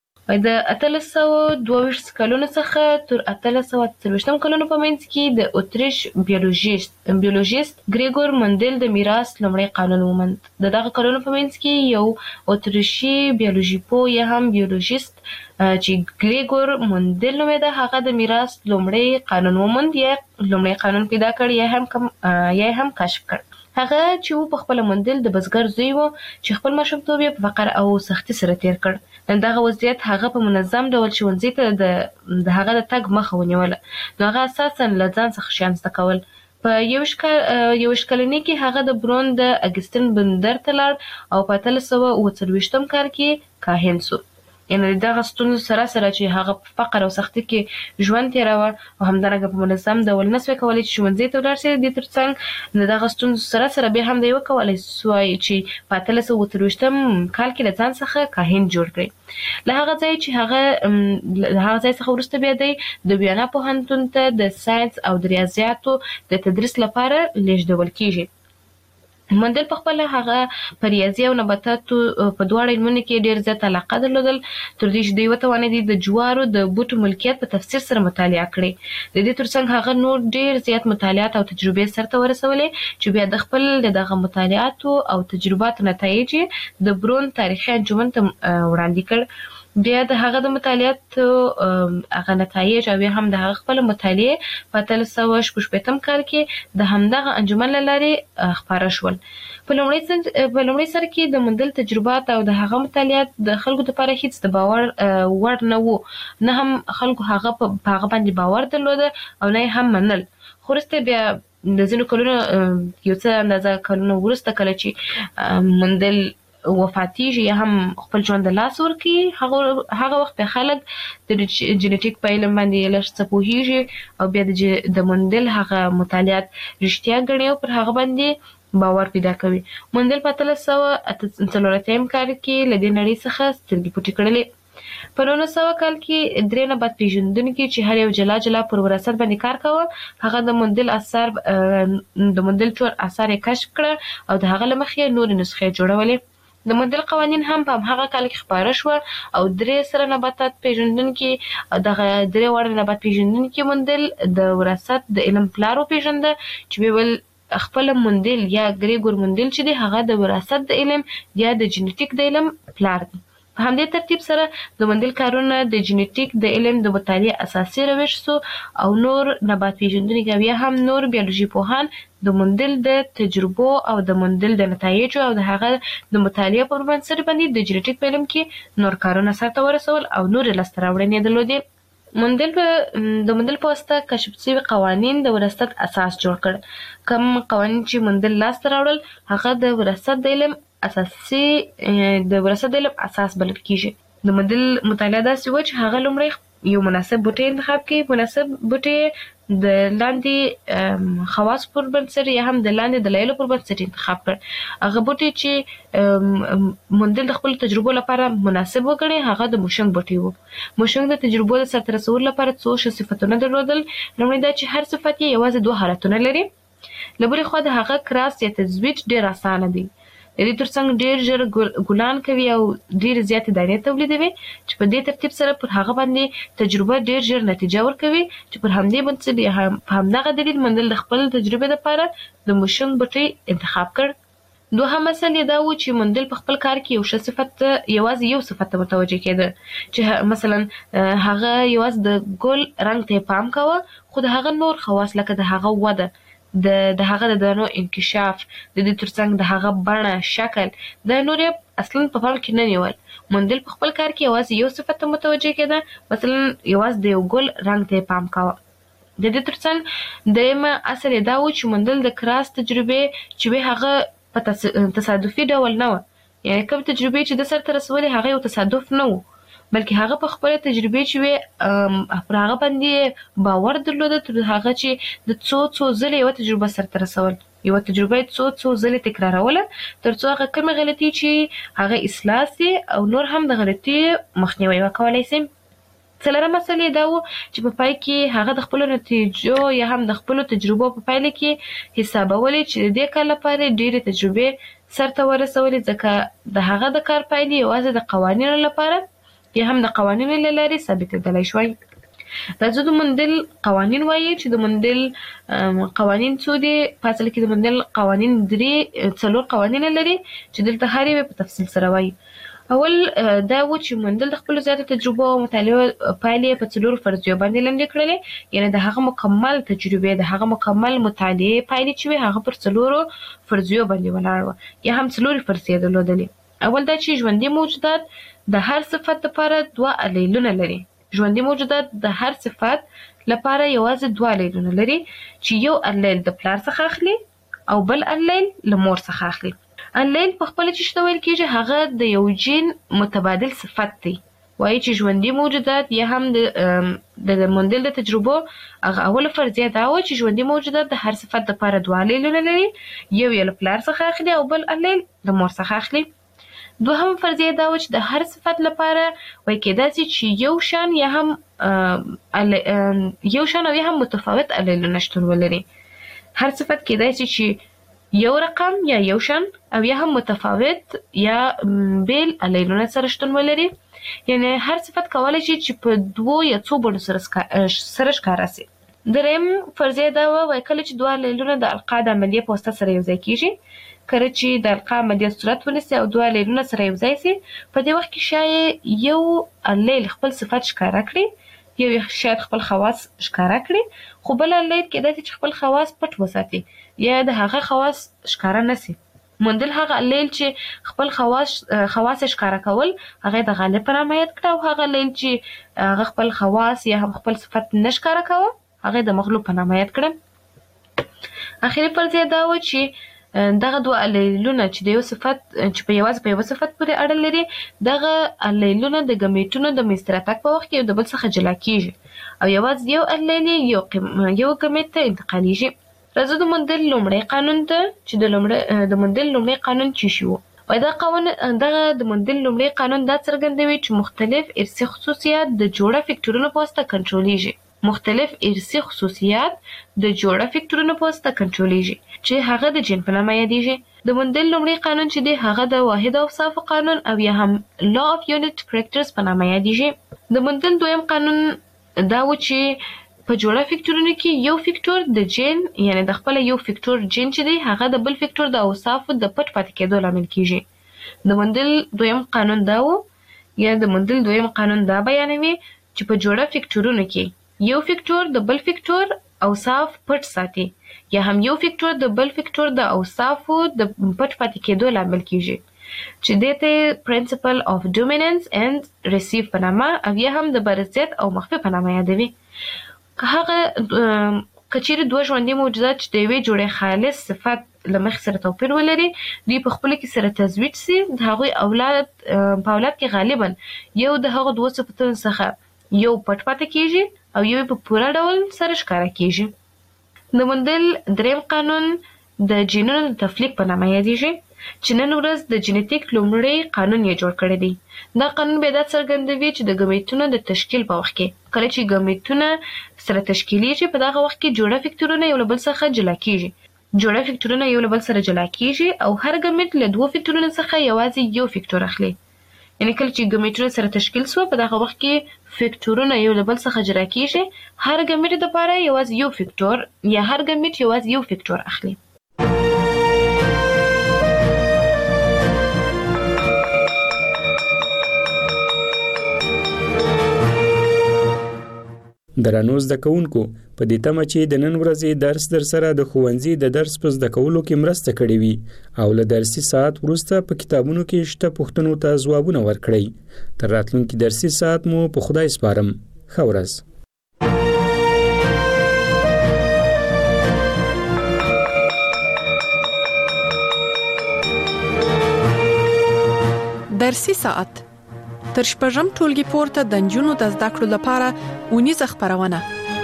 د اتلس سوه دوه ویشت کلونو څخه تر اتلس سوه اته څلوېښتم کلونو په منځ کې د اتریش بیولوژیست بیولوژیست ګریګور مندل د میراث لومړی قانون وموند. د دغه کلونو په منځ کې یو اتریشي بیولوژي پوه یا هم بیولوژیست چې ګریګور مندل نومېده هغه د میراث لومړی قانون وموند یا لومړی قانون پیدا کړ یا هم یا هم کشف کړ. هغه چې و په خپل مندل د بزګر زوی و چې خپل ماشومتوب یې په فقر او سختي سره تیر کړ. نن دغه وضعیت هغه په منظم ډول ښوونځي ته د هغه د تګ مخه ونیوله. نو هغه اساسا له ځان څخه شیان زده کول. په یوش کلنۍ کې هغه د برون د اګستین بندر ته لاړ او په اتلس سوه اوه څلوېښتم کال کې کاهن شو. یعنې دغه ستونزو سره سره چې هغه په فقر او سختي کې ژوند تېراوه او همدارنګه په منظم ډول نسوای کولی چې ښوونځي ته ولاړ شي. د دې ترڅنګ د دغه ستونزو سره سره بیا هم دی وکولی سوای چې په اتلس سوه اوه څلوېښتم کال کې له ځان څخه کاهن جوړ کړي. له هغه ځای چې هغه له هغه ځای څخه وروسته بیا دی د ویانا پوهنتون ته د ساینس او د ریاضیاتو د تدریس لپاره لیږدول کېږي. مندل په خپل هغه په ریاضي او نباتاتو په دواړو علمونو کې ډېر زیات علاقه درلودل تر دې چې دوی وتوانېدي د جوارو د بوټو ملکیت په تفصیل سره مطالعه کړي. د دې ترڅنګ هغه نور ډېر زیات مطالعات او تجربې سرته ورسولې چې بیا د خپل د دغه مطالعاتو او تجرباتو نتایج د برون تاریخي انجمن ته وړاندې کړ. بیا د هغه د مطالعاتو هغه نتایج او هم د هغه خپل مطالعې په اتلس سوه شپږ شپېتم کال کې د همدغه انجمن له لارې خپاره شول. په لومړي سر کې د مندل تجربات او د هغه مطالعات د خلکو لپاره هیڅ د باور وړ نه وو، نه هم خلکو هغه په هغه باندې باور درلوده او نه هم منل. خو وروسته بیا د ځینو کلونو یو څه اندازه کلونو وروسته کله چې مندل وفاتیږي یا هم خپل ژوند د لاس ورکړي هغه وخت بیا خلک د جینیټیک په علم باندې لږ څه پوهېږي او بیا د مندل هغه مطالعات رښتیا ګڼي او پر هغه باندې باور پیدا کوي. مندل په اتلس سوه اته څلور اتیا کال کې له دې نړۍ څخه سترګې پټې کړلې. په نولس سوه کال کې درې نبات پېژندونکي چې هر یو جلا جلا پر وراثت باندې کار کاوه هغه د مندل اثار د مندل ټول اثار یې کشف کړه او د هغه له مخې نورې نسخې جوړولې. د مندل قوانین هم په هماغه کال کې خپاره شوه او درې سره نباتات پېژندونکي دغه درې واړه نبات پېژندونکي مندل د وراثت د علم پلار وپېژنده چې ویې ویل خپل مندل یا ګریګور مندل چې دی هغه د وراثت د علم یا د جینیټیک د علم پلار دی. په همدې ترتیب سره د مندل کارونه د جینیټیک د علم د مطالعې اساسي روش سو او نور نبات پیژندونکي او یا هم نور بیولوژي پوهان د مندل د تجربو او د مندل د نتایجو او د هغه د مطالعې پر بنسټ باندې د جینیټیک په علم کې نور کارونه سرته ورسول او نور لاسته راوړنې درلودې. مندل د مندل په واسطه کشف شوي قوانین د وراثت اساس جوړ کړ. کوم قوانین چې مندل لاسته راوړل هغه د وراثت د علم اساسي د وراثت د علم اساس بلل کیږي. د مندل مطالعه داسې و چې هغه لومړی یو مناسب بوټی انتخاب کړي. مناسب بوټی د لاندې خواص پر بنسټ یا هم د لاندې دلایلو پر بنسټ انتخاب کړ. هغه بوټی چې مندل د خپل تجربو لپاره مناسب وګڼي هغه د موشنګ بوټی و. موشنګ د تجربو د سرته رسولو لپاره څو ښه صفتونه درلودل. لومړی دا چې هر صفت یې یوازې دوه حالتونه لري. له بلې خوا د هغه کراس یا تزویج ډېر اسانه دی. د دې ترڅنګ ډېر ژر ګلان کوي او ډېرې زیاتې دانې تولیدوي چې په دې ترتیب سره پر هغه باندې تجربه ډېر ژر نتیجه ورکوي چې پر همدې بنسټ یا هم په همدغه دلیل مندل د خپل تجربې لپاره د موشنګ بوټی انتخاب کړ. دوهم اصل یې دا و چې مندل په خپل کار کې یو ښه صفت یوازې یو صفت ته متوجه کېده چې مثلا هغه یوازې د ګل رنګ ته پام کوه خو د هغه نور خواص لکه د هغه وده د د هغه د دانو انکشاف د دې ترڅنګ د هغه بڼه شکل د نور اصلا په پام کې نه نیول. مندل په خپل کار کې یوازې یو صفت ته متوجه کېده مثلا یوازې د یو ګل رنګ ته پام کوه. د دې ترڅنګ درېیمه اصل یې دا و چې مندل د کراس تجربې چې وې هغه په تصادفي ډول نه و. یعنې کوم تجربې چې د سرته رسولې هغه یو تصادف نه و بلکې هغه په خپل تجربې چې وې پر هغه باندې باور درلوده تر هغه چې د څو څو ځلې یوه تجربه سرته رسول یوه تجربه یې څو څو ځلې تکراروله تر څو هغه کومې غلطي چې هغه اصلاح سي او نور هم د غلطي مخنیوی وکولی سي. څلورم اصل یې دا و چې په پای کې هغه د خپلو نتیجو یا هم د خپلو تجربو په پایله کې حسابولې چې د دې کار لپاره ډېرې تجربې سرته ورسولې ځکه د هغه د کار پایلې یوازې د قوانینو لپاره یا هم د قوانینو له لارې ثابتېدلی شوی. راځو د مندل قوانین وایي چې د مندل قوانین څو دي. په اصل کې د مندل قوانین درې څلور قوانین لري چې دلته هر یو په تفصیل سره وایي. اول دا و چې مندل د خپلو زیاتو تجربو او مطالعو پایلې په څلورو فرضیو باندې لنډې کړلې. یعنې د هغه مکمل تجربې د هغه مکمل مطالعې پایلې چې وې هغه پر څلورو فرضیو باندې ولاړ وه یا هم څلورې فرضیې درلودلې. اول دا چې ژوندي موجودات د هر صفت لپاره دوه الیلونه لري. ژوندي موجودات د هر صفت لپاره یوازې دوه الیلونه لري چې یو الیل د پلار څخه اخلي او بل الیل له مور څخه اخلي. الیل په خپله چې ته ویل کېږي هغه د یو جین متبادل صفت دی. وایي چې ژوندي موجودات یا هم د مندل د تجربو هغه اوله فرضیه دا وه چې ژوندي موجودات د هر صفت لپاره دوه الیلونه لري. یو یې له پلار څخه اخلي او بل الیل له مور څخه اخلي. دوهم فرضیه دا و چې د هر صفت لپاره وایي کېدای شي چې یو شان یا هم یو شان او یا هم متفاوت الیلونه شتون ولري. هر صفت کېدای شي چې یو رقم یا یو شان او یا هم متفاوت یا بیل الیلونه سره شتون ولري. یعنې هر صفت کولی شي چې په دوو یا څو بڼو سره ښکاره سي. درېیم فرضیه دا وه وایي کله چې دوه الیلونه د القا د عملیې په واسطه سره یوځای کېږي کله چې د القا عملیه صورت ونیسي او دوه الیلونه سره یو ځای سي په دې وخت کې شاید یو الیل خپل صفت ښکاره کړي یو شاید خپل خواص ښکاره کړي خو بل الیل کېدای شي چې خپل خواص پټ وساتي یا د هغه خواص ښکاره نه سي. مندل هغه الیل چې خپل خواص خواص ښکاره کول هغه د غالب په نامه یاد کړه او هغه الیل چې هغه خپل خواص یا هم خپل صفت نه ښکاره کوه هغه د مغلوب په نامه یاد کړه. اخري فرضیه دا و چې دغه دوه الیلونه چې د یو صفت چې په یوازې په یوه صفت پورې اړه لري دغه الیلونه د ګمیټونو د منځته راتګ په وخت کې یو د بل څخه جلا کېږي او یوازې یو الیل یو یو ګمیټ ته انتقالیږي. راځو د مندل لومړی قانون ته چې د د مندل لومړی قانون څه شی و. وایي دا قانون دغه د مندل لومړی قانون دا څرګندوي چې مختلف ارثي خصوصیات د جوړه فکټورونو په واسطه کنټرولېږي. مختلف ارثي خصوصیات د جوړه فکټورونو په واسطه کنټرولېږي چې هغه د جین په نامه یادېږي. د مندل لومړی قانون چې دی هغه د واحد اوصافو قانون او یا هم لا اف یونټ کریکټرز په نامه یادېږي. د مندل دویم قانون دا و چې په جوړه فکټورونو کې یو فکټور د جین یعنی د خپل یو فکټور جین چې دی هغه د بل فکټور د اوصافو د پټ پاتې کېدو لامل کېږي. د مندل دویم قانون دا و یا د موندل دویم قانون دا بیانوي چې په جوړه فیکټورونو کې یو فیکټور د بل فیکټور اوصاف پټ ساتي یا هم یو فیکټور د بل فیکټور د اوصافو د پټ پاتې کېدو لامل کیږي چې دته پرنسپل اف ډومیننس اند ریسیو په نامه او یا هم د برزیت او مخفي په نامه یادوي. که هغه کچېرې دوه ژوندي موجودات چې د یوې جوړې خالص صفت لمخ سره توپیر ولري دوی په خپل کې سره تزویج سي د هغوی اولاد په اولاد کې غالبا یو د هغو دوه صفتونو څخه یو پټ پاتې کیږي او یو په پوره ډول سره ښکاره کیږي. د موندل دریم قانون د جینونو د تفلیق په نامه یادیږي چې نن ورځ د جینیټیک لومړی قانون یې جوړ کړی دی. دا قانون بیا دا څرګندوي چې د ګمیټونو د تشکیل په وخت کې کله چې ګمیټونه سره تشکیلیږي په دغه وخت کې جوړه فیکټورونه یو له بل څخه جلا کیږي. جوړه فیکټورونه یو له بل سره جلا کیږي او هر ګمیټ له دوه فیکټورونو څخه یوازې یو فیکټور اخلي. یعنی کله چې ګمیټونه سره تشکیل شو په دغه وخت کې فیکټورونه یو له بل څخه جلا کیږي. هر ګمیټ لپاره یوازې یو فیکټور یا هر ګمیټ یوازې یو فیکټور اخلي. درنو زده کوونکو په دې تمه چې د نن ورځې درس در سره د ښوونځي د درس په زده کولو کې مرسته کړې وي او له درسي ساعت وروسته په کتابونو کې شته پوښتنو ته ځوابونه ورکړئ. تر راتلونکي درسي ساعت مو په خدای سپارم. ښه ورځ. درسي ساعت تر شپږم ټولګي پورته د نجونو د زده کړو لپاره اونیزه خپرونه.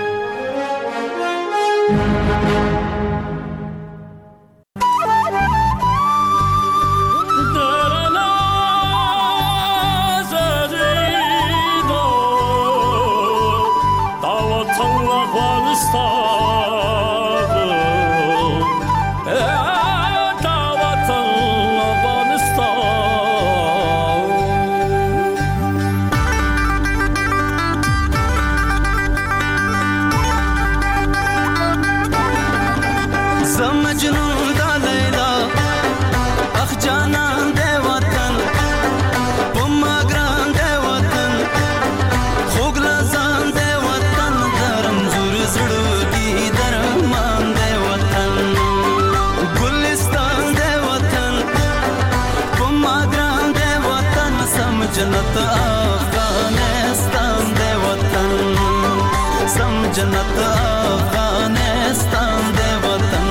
जन्नत अफगानिस्तान दे वतन सम जन्नत अफगानिस्तान दे वतन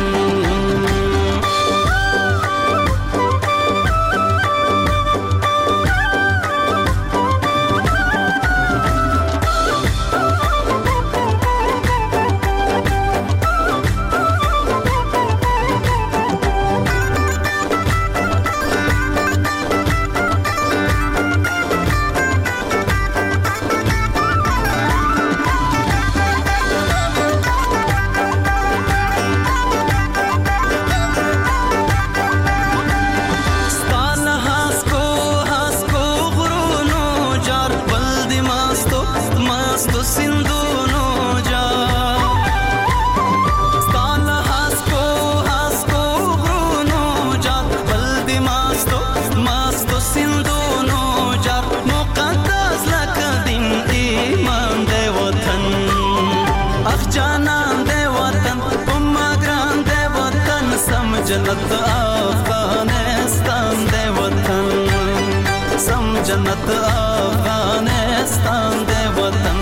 जन्नत अफगानिस्तान दे वतन सम जन्नत अफगानिस्तान दे वतन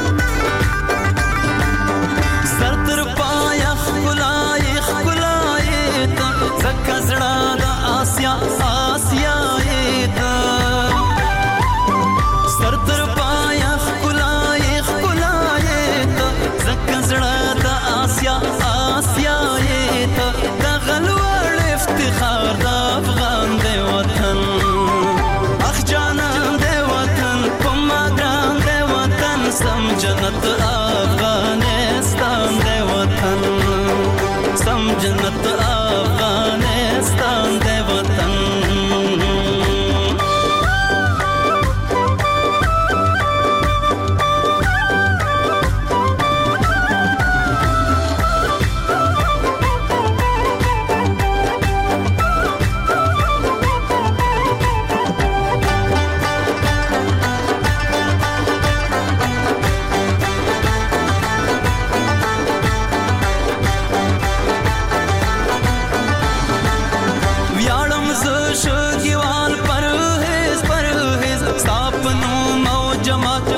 खुलाई खुलाई جماعت